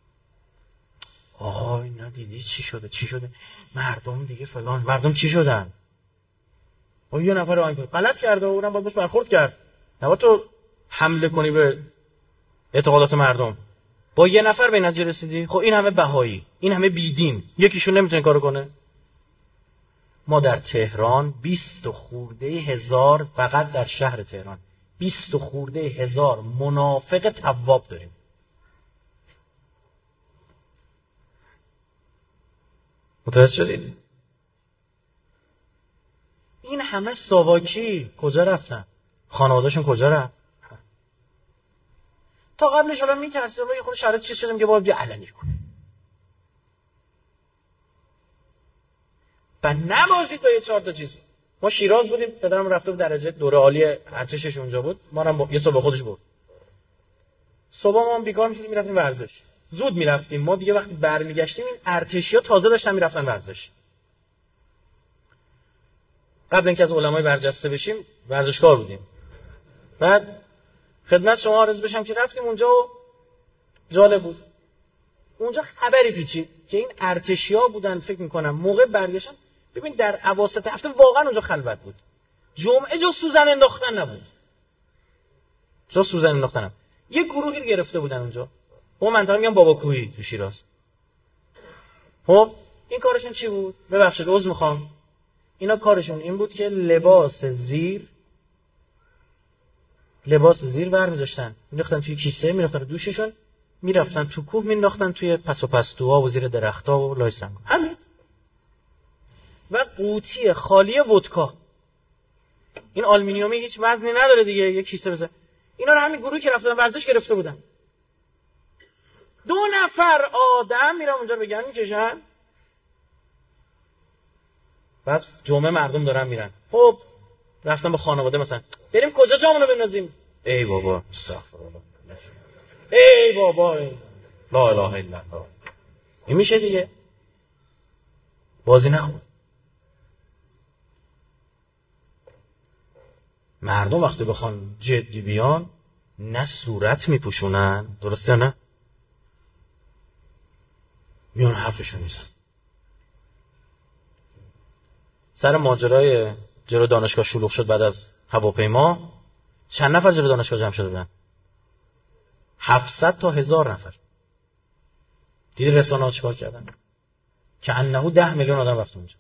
آها اینا دیدی چی شده؟ مردم دیگه فلان، مردم چی شدن؟ یه نفر آین غلط کرده و اونم باید باش برخورد کرد. نباید تو حمله کنی به اعتقادات مردم. با یه نفر به نتیجه رسیدی. خب این همه بهایی، این همه بیدین، یکیشون نمیتونه کارو کنه. ما در تهران 20 خورده هزار، فقط در شهر تهران 20 خورده هزار منافق تواب داریم. متوجه شدید؟ این همه ساواکی کجا رفتن؟ خانواده‌شون کجا رفت؟ تا قبلش الان میترسه روی خود شرایط چیز شدیم که باید بیا علنی کنه. و نبازید با یه 4 تا چیز. ما شیراز بودیم، پدرم رفته بود درجه دوره عالی ارتشش اونجا بود، ما هم یه صبح خودش بود. صبح ما هم بیکار میشدیم میرفتیم ورزش. زود میرفتیم. ما دیگه وقتی برمیگشتیم این ارتشی‌ها تازه داشتن میرفتن ورزش. قبل اینکه از علمای برجسته بشیم ورزشکار بودیم. بعد خدمت شما عرض بشم که رفتیم اونجا و جالب بود. اونجا خبری پیچید که این ارتشی‌ها بودن، فکر می‌کنم موقع برگشتن. ببین در اواسط هفته واقعا اونجا خلوت بود. جمعه جز سوزن انداختن نبود. جز سوزن انداختن. یه گروهی رو گرفته بودن اونجا. اون منطقه میگن باباکویی تو شیراز. خب این کارشون چی بود؟ ببخشید عذر می‌خوام. اینا کارشون این بود که لباس زیر برمی‌داشتن، می‌ریختن توی کیسه، می‌رفتن دوششون، می‌رفتن تو کوه، می‌انداختن توی پس و پستوها و زیر درخت‌ها و لای سنگ. همین. و قوطی خالی ودکا. این آلومینیومی هیچ وزنی نداره دیگه، یه کیسه بزن. اینا رو همین گروهی که رفتن ورزش گرفته بودن. 2 نفر آدم میرن اونجا بگن میکشن. بعد جمعه مردم دارن میرن. خب رفتن به خانواده مثلا بریم کجا جامونو بندازیم؟ ای بابا استغفرالله. ای بابا لا اله الا الله. این میشه دیگه. بازی نخون. مردم وقتی بخوان جدی بیان نه صورت میپوشونن، درسته نه؟ میان حرفشون میزن. سر ماجرای جلو دانشگاه شلوغ شد بعد از هواپیما، چند نفر جلو دانشگاه جمع شده بودن؟ 700 تا 1000 نفر. دیدی رسانه‌ها چیکار کردن؟ که انه 10 میلیون آدم رفت اونجا.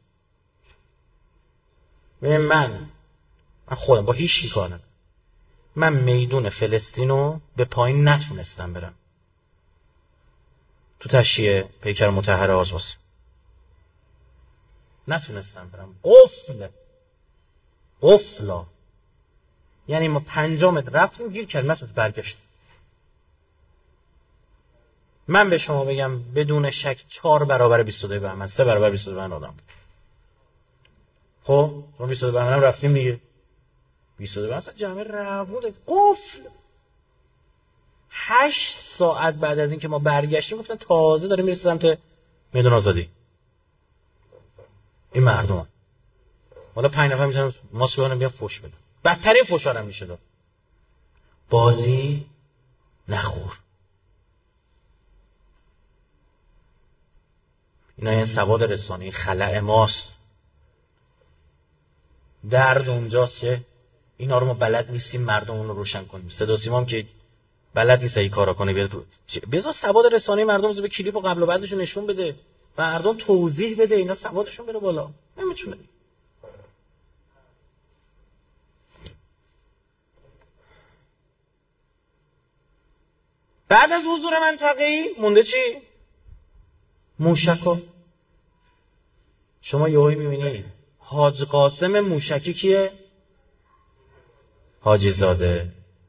من خودم با هیچ چیزی کار ندارم. من میدون فلسطینو به پایین نتونستم برم. تو تشییع پیکر مطهره آزوس نتونستم برم. قفل. قفلا، یعنی ما 5 متر رفتیم گیر کلمت برگشت. من به شما بگم بدون شک 4 برابر 22 بهمن، 3 برابر 22 بهمن آدم بود. خب ما 22 بهمن رفتیم دیگه. 22 بهمن اصلا جمعه روونه قفل. 8 ساعت بعد از اینکه ما برگشتیم گفتن تازه داره میرسه سمت میدان آزادی. این مردم حالا 5 نفر میتونن ماسک بزنن بیان فوش بدن. بدترین فوشا هم میشه داد. بازی نخور. اینا یه سواد رسانه‌ای خلأ ماست. درد اونجاست که اینا رو ما بلد نیستیم مردمون رو روشن کنیم. صدا سیما هم که بلد نیست این کارا کنه بیاد رو. بذار سواد رسانه‌ای مردم رو به کلیپ و قبل و بعدش نشون بده. مردم توضیح بده اینا سوادشون بره بالا. نمیتونه. بعد از حضور منطقه‌ای مونده چی؟ موشکا. شما یهویی می‌بینید حاج قاسم موشکی کیه؟ حاجی زاده.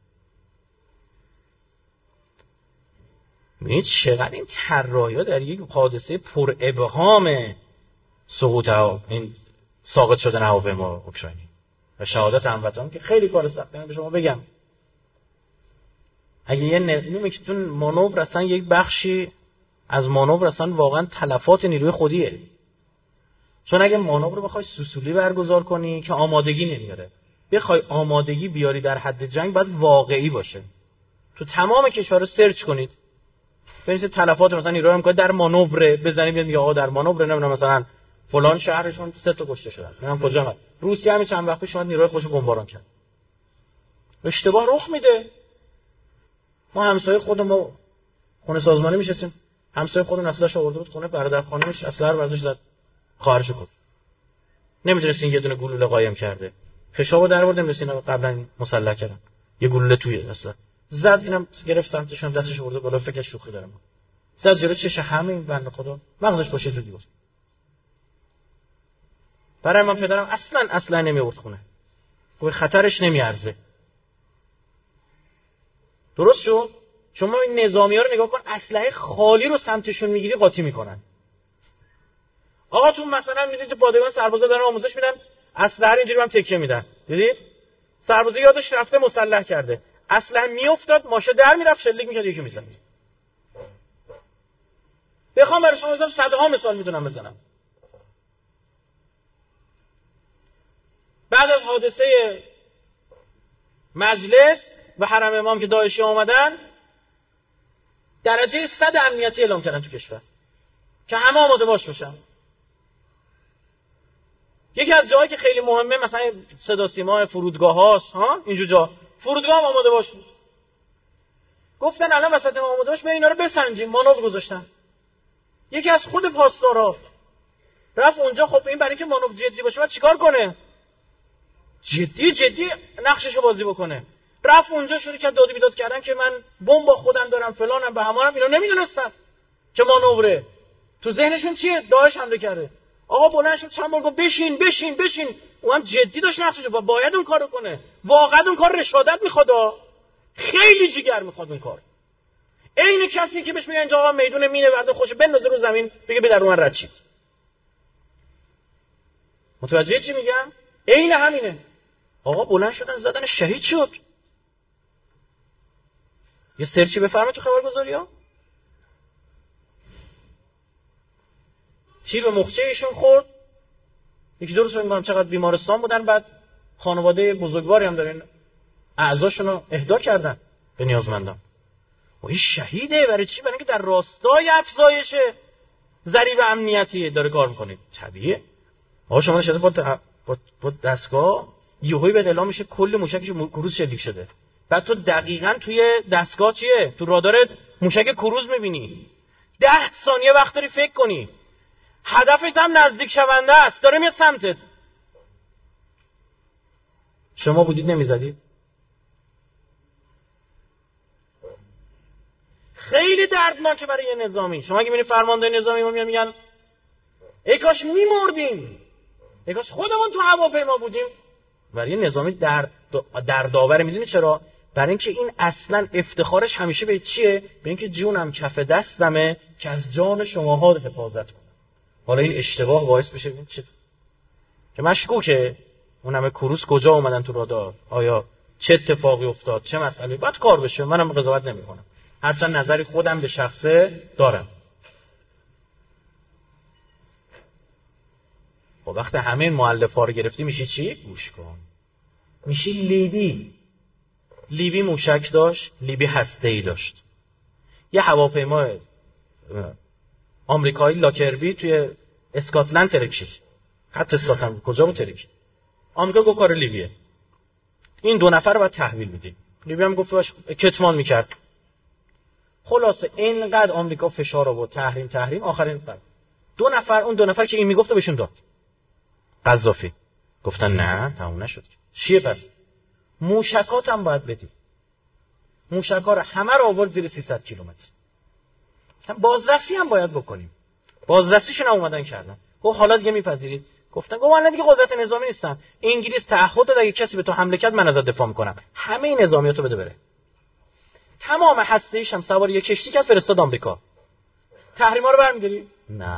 می‌بینید چقدر این طراحی‌ها در یک حادثه پر ابهام سقوط این ساقط شدن هواپیما اوکراینی و شهادت هموطنان که خیلی کار سختیه. به شما بگم اگه یه نمی‌تون مانور اصلا یک بخشی از مانور اصلا واقعا تلفات نیروی خودیه. چون اگه مانور رو بخوای سوسولی برگزار کنی که آمادگی نمیاره، بخوای آمادگی بیاری در حد جنگ باید واقعی باشه. تو تمام کشورها سرچ کنید ببینید تلفات مثلا نیروی امکان در مانور بزنید میگه آقا در مانور نمیدونم مثلا فلان شهرشون 3 تا کشته شدن. نمیدونم کجا من روسیه همین چند وقت پیش اومد نیروی خودش بمباران کرد. اشتباه رخ میده. ما همسایه خودمون خونه سازمانی میشستیم، همسایه خودمون اسلحه‌اش آورده بود خونه، برادر خانمش اسلحه رو برداشت زد خواهرش رو کشت. نمیدونست این یه دونه گلوله قایم کرده. خشابو در آورد نمیدونست اینا قبلا مسلح کردن. یه گلوله توی اسلحه زد، اینم گرفت سمتش، هم دستش آورده بالا فکر شوخی داره. ما زد جلو چش همه این بنده خدا، مغزش باشه تو دیوار. برای من پدرم اصلا اسلحه نمی آورد خونه. گفت خطرش نمیارزه. درست شد؟ شما این نظامی‌ها رو نگاه کن، اسلحه خالی رو سمتشون میگیری قاطی میکنن. آقا تو مثلا میدید تو پادگان سربازا دارن آموزش میدن، اسلحه رو اینجوری هم تکیه میدن. دیدید؟ سربازا یادش رفته مسلح کرده. اسلحه میافتاد، ماشه در میرفت، شلیک میکرد یکی میزد. بخوام برای شما بزنم صدها مثال میتونم بزنم. بعد از حادثه مجلس و حرم امام که داعشی آمدن، درجه 100 امنیتی اعلام کردن تو کشور که همه آماده باش باشن. یکی از جایی که خیلی مهمه مثلا صدا سیما فرودگاه هاست، اینجور جا فرودگاه هم آماده باش. گفتن الان وسط ما آماده باش، به اینا رو بسنجیم، مانور گذاشتن. یکی از خود پاسدارا رفت اونجا، خب این برای اینکه مانور جدی باشه بعد چیکار کنه؟ جدی نقششو بازی بکنه. رفت اونجا شروع کرد داد و بیداد کردن که من بمب با خودم دارم فلانم به همانم. اینا نمیدونستن که مانوره. تو ذهنشون چیه؟ داعش حمله کرده. آقا بلند شد چند بار گفت بشین. اونم جدی داشت نقششو، باید اون کارو کنه. واقعا اون کار رشادت میخواد، خیلی جیگر میخواد اون کار. عین کسی که بهش میگن اینجا آقا میدون مینه برده خوشو بندازه رو زمین بگه به در من رد شید. متوجه چی میگم؟ عین همینه. آقا بلند شدن زدن شهید شد. یه سرچی بفرمایید تو خبرگزاری‌ها. تیر به مخچه ایشون خورد. یکی دو روز فکر کنم چقدر بیمارستان بودن، بعد خانواده بزرگواری هم دارن اعضاشون رو اهدا کردن به نیازمندان. و این شهیده. برای چی؟ برای اینکه در راستای افزایش ضریب امنیتی داره کار میکنه. طبیعیه. آقا شما نشسته با دستگاه یهویی به اعلام میشه کل موشکش کروز شلیک شده. بعد تو دقیقاً توی دستگاه چیه؟ تو رادارت موشک کروز میبینی. 10 ثانیه وقت داری فکر کنی. هدفت هم نزدیک شونده است، داره میاد سمتت. شما بودید نمیزدید؟ خیلی دردناکه برای یه نظامی. شما اگه میبینی فرمانده نظامی ما میگن ای کاش میمردیم، ای کاش خودمون تو هواپیما بودیم. برای نظامی در داوره. میدونی چرا؟ برای اینکه این اصلا افتخارش همیشه به چیه؟ به اینکه جونم کف دستمه که از جان شماها حفاظت کنم. حالا این اشتباه باعث بشه چه که مشکوکه اون همه کروس کجا اومدن تو رادار، آیا چه اتفاقی افتاد، چه مسئله، باید کار بشه. منم قضاوت نمی‌کنم، هرچند نظری خودم به شخصه دارم. خب وقتی همه این مؤلفه‌ها رو گرفتی میشه چی؟ گوش کن. میشه لیبی موشک داشت، لیبی هسته‌ای داشت. یه هواپیما آمریکایی لاکربی توی اسکاتلند ترکید. خط اسکاتلند کجا بود ترکید؟ آمریکا گفت کار لیبیه. این 2 نفر رو باید تحویل میدیم. لیبی هم گفت باش کتمان میکرد. خلاصه اینقدر آمریکا فشار آورد، تحریم آخرین اون 2 نفر که این میگفته بهشون داد. قذافی گفتن نه تموم نشد. چیه پس؟ موشکات هم باید بدیم. موشکا رو همه رو آورد زیر 300 کیلومتر. بازرسی هم باید بکنیم. بازرسیشون هم اومدن کردن. گفت حالا دیگه میپذیرید؟ گفتن گفت من دیگه قدرت نظامی نیستم. انگلیس تعهد داد اگه کسی به تو حمله کرد من ازت دفاع میکنم. همه این نظامیاتو بده بره. تمام هسته‌ایش هم سوار یک کشتی کرد فرستاد آمریکا. تحریما رو برمی‌گیری؟ نه.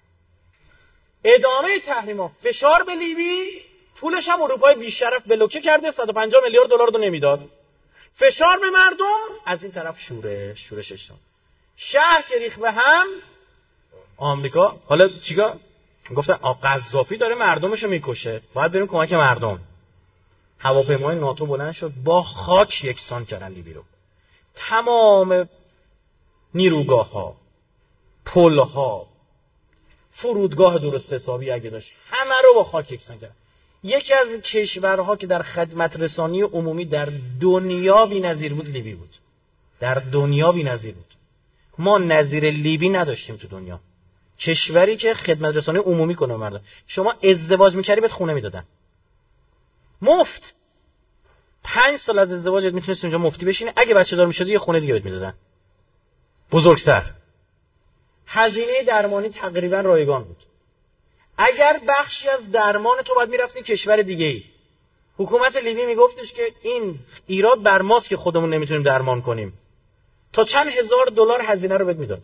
ادامه تحریما، فشار به لیبی، پولش هم اروپای بی‌شرف بلوکه کرده، 150 میلیارد دلار رو نمیداد. فشار به مردم، از این طرف شورشش. شهر که ریخت به هم، آمریکا حالا چیکار؟ گفتن قذافی داره مردمشو میکشه، باید بریم کمک مردم. هواپیمای ناتو بلند شد با خاک یکسان کردن لیبی رو. تمام نیروگاه‌ها، پل‌ها، فرودگاه درست حسابی اگه داشت همه رو با خاک یکسان کرد. یکی از کشورها که در خدمت رسانی عمومی در دنیا بی‌نظیر بود لیبی بود. در دنیا بی‌نظیر بود. ما نظیر لیبی نداشتیم تو دنیا. کشوری که خدمت رسانی عمومی کنه مردم. شما ازدواج می‌کردی بهت خونه میدادن. مفت. 5 سال از ازدواجت میتونستی اونجا مفتی بشینی، اگه بچه دار میشدی یه خونه دیگه بهت میدادن. بزرگتر. هزینه درمانی تقریبا رایگان بود. اگر بخشی از درمان تو باید میرفتی کشور دیگه‌ای، حکومت لیبی میگفتش که این ایراد بر ماست که خودمون نمیتونیم درمان کنیم. تا چند هزار دلار هزینه رو بهت میداد.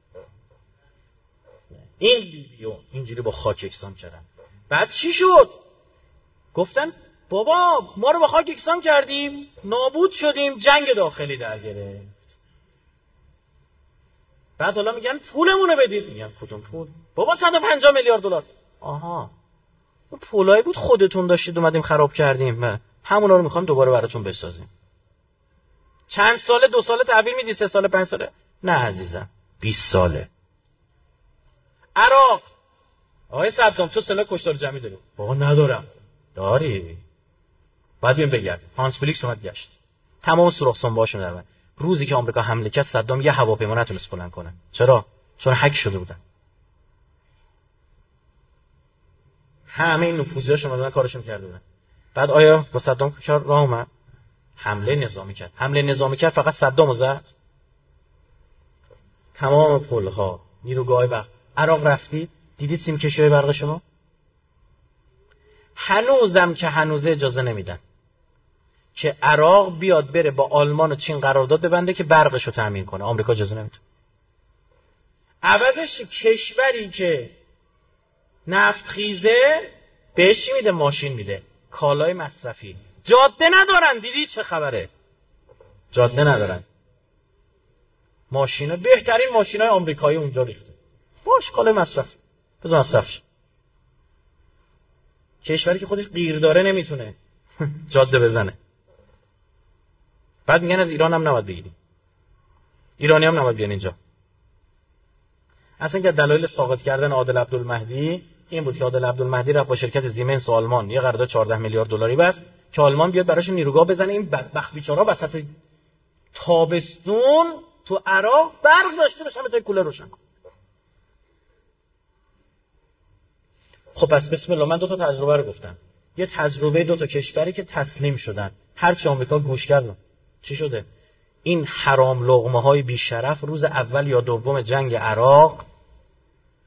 این لیبیو اینجوری با خاک یکسان کردن. بعد چی شد؟ گفتن بابا ما رو با خاک یکسان کردیم، نابود شدیم، جنگ داخلی در گرفت. بعد حالا میگن پولمون رو بدید. میگن کدوم پول؟ بابا 150 میلیارد دلار. آها اون پولایی بود خودتون داشتید اومدیم خراب کردیم، همونا رو میخوایم دوباره براتون بسازیم. چند ساله؟ 2 ساله تحویل میدی؟ 3 ساله؟ 5 ساله؟ نه عزیزم 20 ساله. عراق آقای صدام تو سلاح کشتار جمعی داری؟ بابا ندارم. داری؟ بعد بیم بگرد. هانس فلیکس اومد گشت. تمام سوراخ سنبه‌هاشون در من. روزی که آمریکا حمله کرد صدام یه هواپیما نتونست بلند کنه. چرا؟ چون هک شده بودن. همه این نفوذیاشون اومدن کارشون کرده بودن. بعد آیا با صدام کار راه اومد؟ حمله نظامی کرد فقط صدامو زد. تمام پل‌ها، نیروگاه‌های برق. عراق رفتی؟ دیدی سیم‌کشی‌های برق شما؟ هنوزم که هنوز اجازه نمیدن که عراق بیاد بره با آلمان و چین قرارداد ببنده که برقشو تامین کنه. آمریکا اجازه نمیده. عوضش کشوری که نفت خیزه بهش چی میده؟ ماشین میده، کالای مصرفی. جاده ندارن. دیدی چه خبره؟ جاده ندارن. ماشینا بهترین ماشینای آمریکایی اونجا ریخته. باش کالای مصرفی. بذار مصرفش. کشوری که خودش قیر داره نمیتونه جاده بزنه. بعد میگن از ایران هم نباید بگیریم. ایرانی هم نباید بیان اینجا. اصلا که دلایل ساقط کردن عادل عبدالمهدی این بود که عادل عبدالمهدی رفت با شرکت زیمنس و آلمان یه قرارداد 14 میلیارد دلاری بست که آلمان بیاد براش نیروگاه بزنه. این بدبخت بیچاره‌ها وسط تابستون تو عراق برق داشته باشن تا کولر روشن کنه. خب پس بسم الله، من 2 تا تجربه رو گفتم. یه تجربه 2 تا کشوری که تسلیم شدن. هرچی آمریکا گوش کرد چی شده؟ این حرام لقمه‌های بی شرف روز اول یا دوم جنگ عراق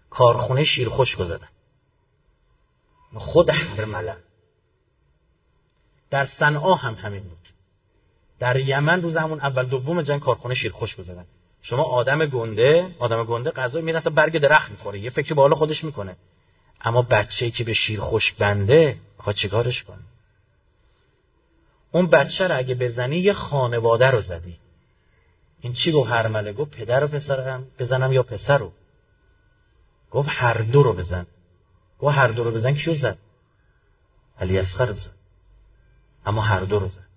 کارخونه شیرخشک زدن. خود هرمله. در صنعا هم همین بود. در یمن روز همون اول دوم جنگ کارخونه شیرخشک گذاشتن. شما آدم گنده غذا میره اصلا برگ درخت میخوره، یه فکری به حال خودش میکنه. اما بچه‌ای که به شیرخشک بنده میخواد چیکارش کنه؟ اون بچه رو اگه بزنی یه خانواده رو زدی. این چی گفت هرمله؟ گفت پدر و پسرم بزنم یا پسر رو؟ گفت هر دو رو بزن. گفت هر دو رو بزن کیو زد؟ علی اصغر رو زد. اما هر دو رو زد.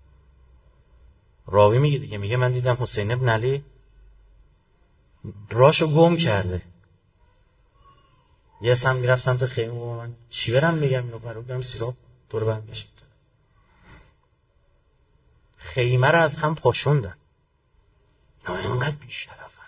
راوی میگه دیگه، میگه من دیدم حسین ابن علی راشو گم کرده. یه سم میرفت سمت خیمه و من چی برم میگم اینو برو برم سیراب دور بند بشید. خیمه رو از هم پاشوندن. اینقدر بی‌شرفن.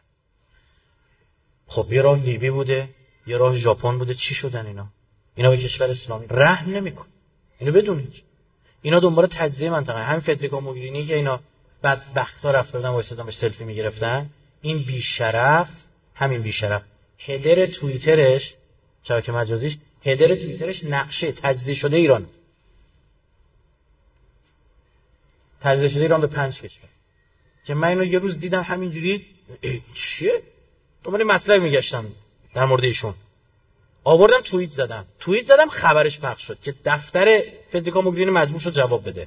خب یه راه لیبی بوده، یه راه ژاپن بوده، چی شدن اینا به کشور اسلامی رحم نمیکن. اینو بدونید. اینا دنبال تجزیه منطقه. همین فدریکو موگرینی که اینا بدبختا رفتن وایسادن به سلفی میگرفتن، این بی‌شرف، همین بی‌شرف هدر توییترش، شبکه مجازیش، هدر توییترش نقشه تجزیه شده ایران. تجزیه شده ایران به 5 کشور. که من اینو یه روز دیدم همینجوری چیه؟ دنبال مطلب میگشتم در مورد ایشون. آوردم توییت زدم خبرش پخش شد که دفتر فدریکو موگرینی مجبور شد جواب بده.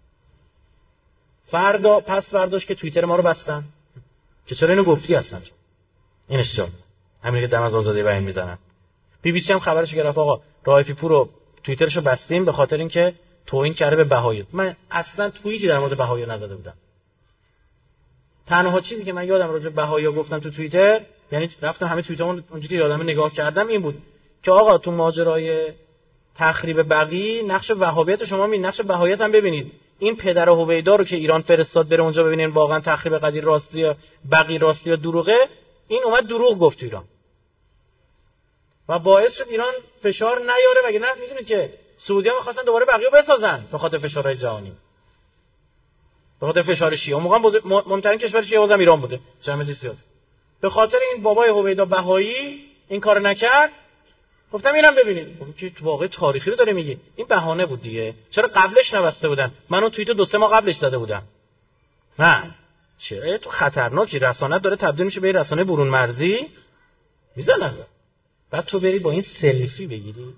پس فرداش که توییتر ما رو بستن که چرا اینو گفتی هستن. اینش جان همین که دم از آزادی بیان میزنن. بی بی سی هم خبرش گرفت آقا رائفی پور رو توییترشو بستیم به خاطر اینکه توهین کرده به بهایی. من اصلا توییتی در مورد بهایی نزده بودم. تنها چیزی که من یادم راجع به بهایی گفتم تو توییتر، یعنی رفتم همه توییتامون اونجوری که یادم نگاه کردم، این بود که آقا تو ماجرای تخریب بقی نقش وهابیت شما نقش بهاییت هم ببینید. این پدر هویدا رو که ایران فرستاد بره اونجا ببینین واقعا تخریب قدیر راستی بقی راستی یا دروغه، این اومد دروغ گفت تو ایران و باعث شد ایران فشار نیاره. مگه نه میدونید که سعودی‌ها می‌خواستن دوباره بقیو بسازن به خاطر فشارهای جهانی، به خاطر فشار شیعه. اون موقع مهمترین کشور شیعه بازم ایران بوده، جمعیت زیاد. به خاطر این بابای هویدا بهایی این کارو نکرد. گفتم اینم ببینید. خب که تو واقع تاریخی رو داره میگی. این بهانه بود دیگه. چرا قبلش نبسته بودن؟ منو توییت 2-3 ماه قبلش زده بودم. نه چرا تو خطرناکی، رسانت داره تبدیل میشه به رسانه برون مرزی میزنن. بعد تو بری با این سلفی بگیری.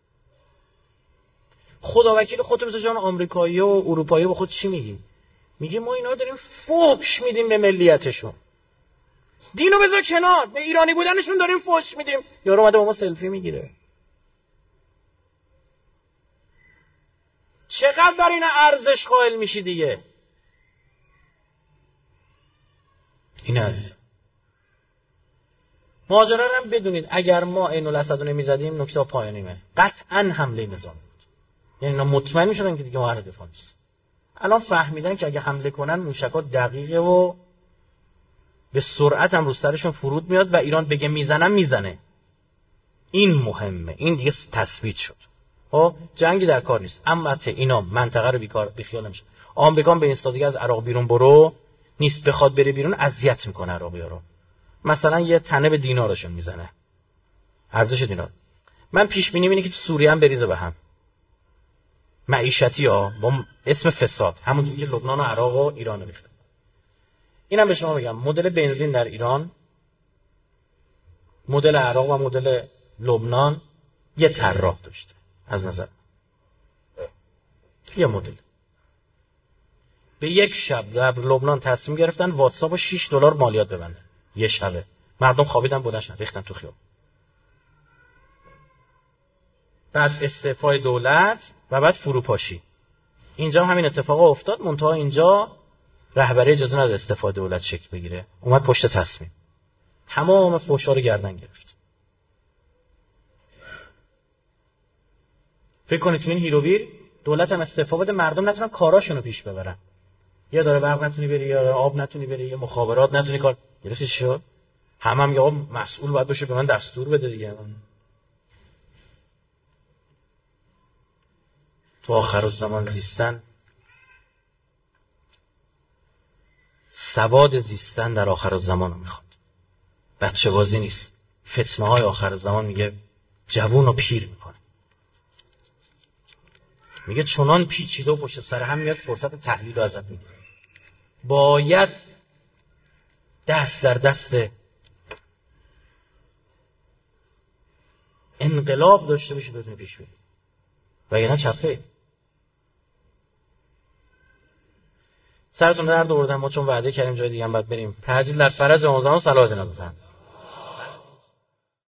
خدا وکیل خودت مثل جان آمریکایی و اروپایی با خود چی میگی؟ میگه ما اینا رو داریم فحش میدیم به ملیتشون. دینو بذار کنار، به ایرانی بودنشون داریم فحش میدیم. یارو اومده با ما سلفی میگیره. چقدر بر اینا ارزش قائل میشی دیگه؟ این از ماجرا رو هم بدونید. اگر ما عین الاسد رو نمیزدیم نکته پایانیمه. قطعا حمله نظامی بود. یعنی اینا مطمئن میشدن که دیگه ما هر دفاع نیست. الان فهمیدن که اگه حمله کنن موشکات دقیقه و به سرعت هم رو سرشون فرود میاد و ایران بگه میزنم میزنه. این مهمه. این دیگه تثبیت شد. خب جنگی در کار نیست. اما اینا منطقه رو بیخیال نمیشه. آمریکا به این استادی از عراق بیرون برو نیست، بخواد بره بیرون اذیت میکنه عراقی‌ها رو. مثلا یه تنه به دینارشون میزنه. ارزش دینار. من پیش بینی اینه که تو سوریه هم بریزه به هم. معیشتی ها با اسم فساد، همونجوری که لبنان و عراق و ایران ریختن. اینم به شما بگم مدل بنزین در ایران، مدل عراق و مدل لبنان یه طراح داشته. از نظر یه مدل به یک شب در لبنان تصمیم گرفتن واتساپ رو $6 مالیات ببندن. یه شبه مردم خوابیدن بودن ریختن تو خیابون. بعد استعفای دولت و بعد فروپاشی. اینجا همین اتفاق افتاد، منتها اینجا رهبری اجازه نداد استعفای دولت شکل بگیره، اومد پشت تصمیم، تمام فحشا رو گردن گرفت. فکر کنید تو این هیروبیر دولت هم استعفا بده، مردم نتونن کاراشون رو پیش ببرن. یا داره برق نتونی بری، یا آب نتونی بری، یا مخابرات نتونی کار. گرفتی چی شد؟ هم یا مسئول باید باشه به من دستور بده دیگه. تو آخرالزمان زیستن، سواد زیستن در آخرالزمان رو میخواد. بچه بازی نیست. فتنه های آخرالزمان میگه جوون و پیر میکنه. میگه چنان پیچیده و پشت سر هم میاد فرصت تحلیل رو ازت میگیره. باید دست در دست انقلاب داشته باشی بتونی پیش بری، وگرنه چپه. سرتون درد آوردم ما، چون وعده کردیم جای دیگه هم باید بریم. تعجیل در فرج رمضان صلوات نبی.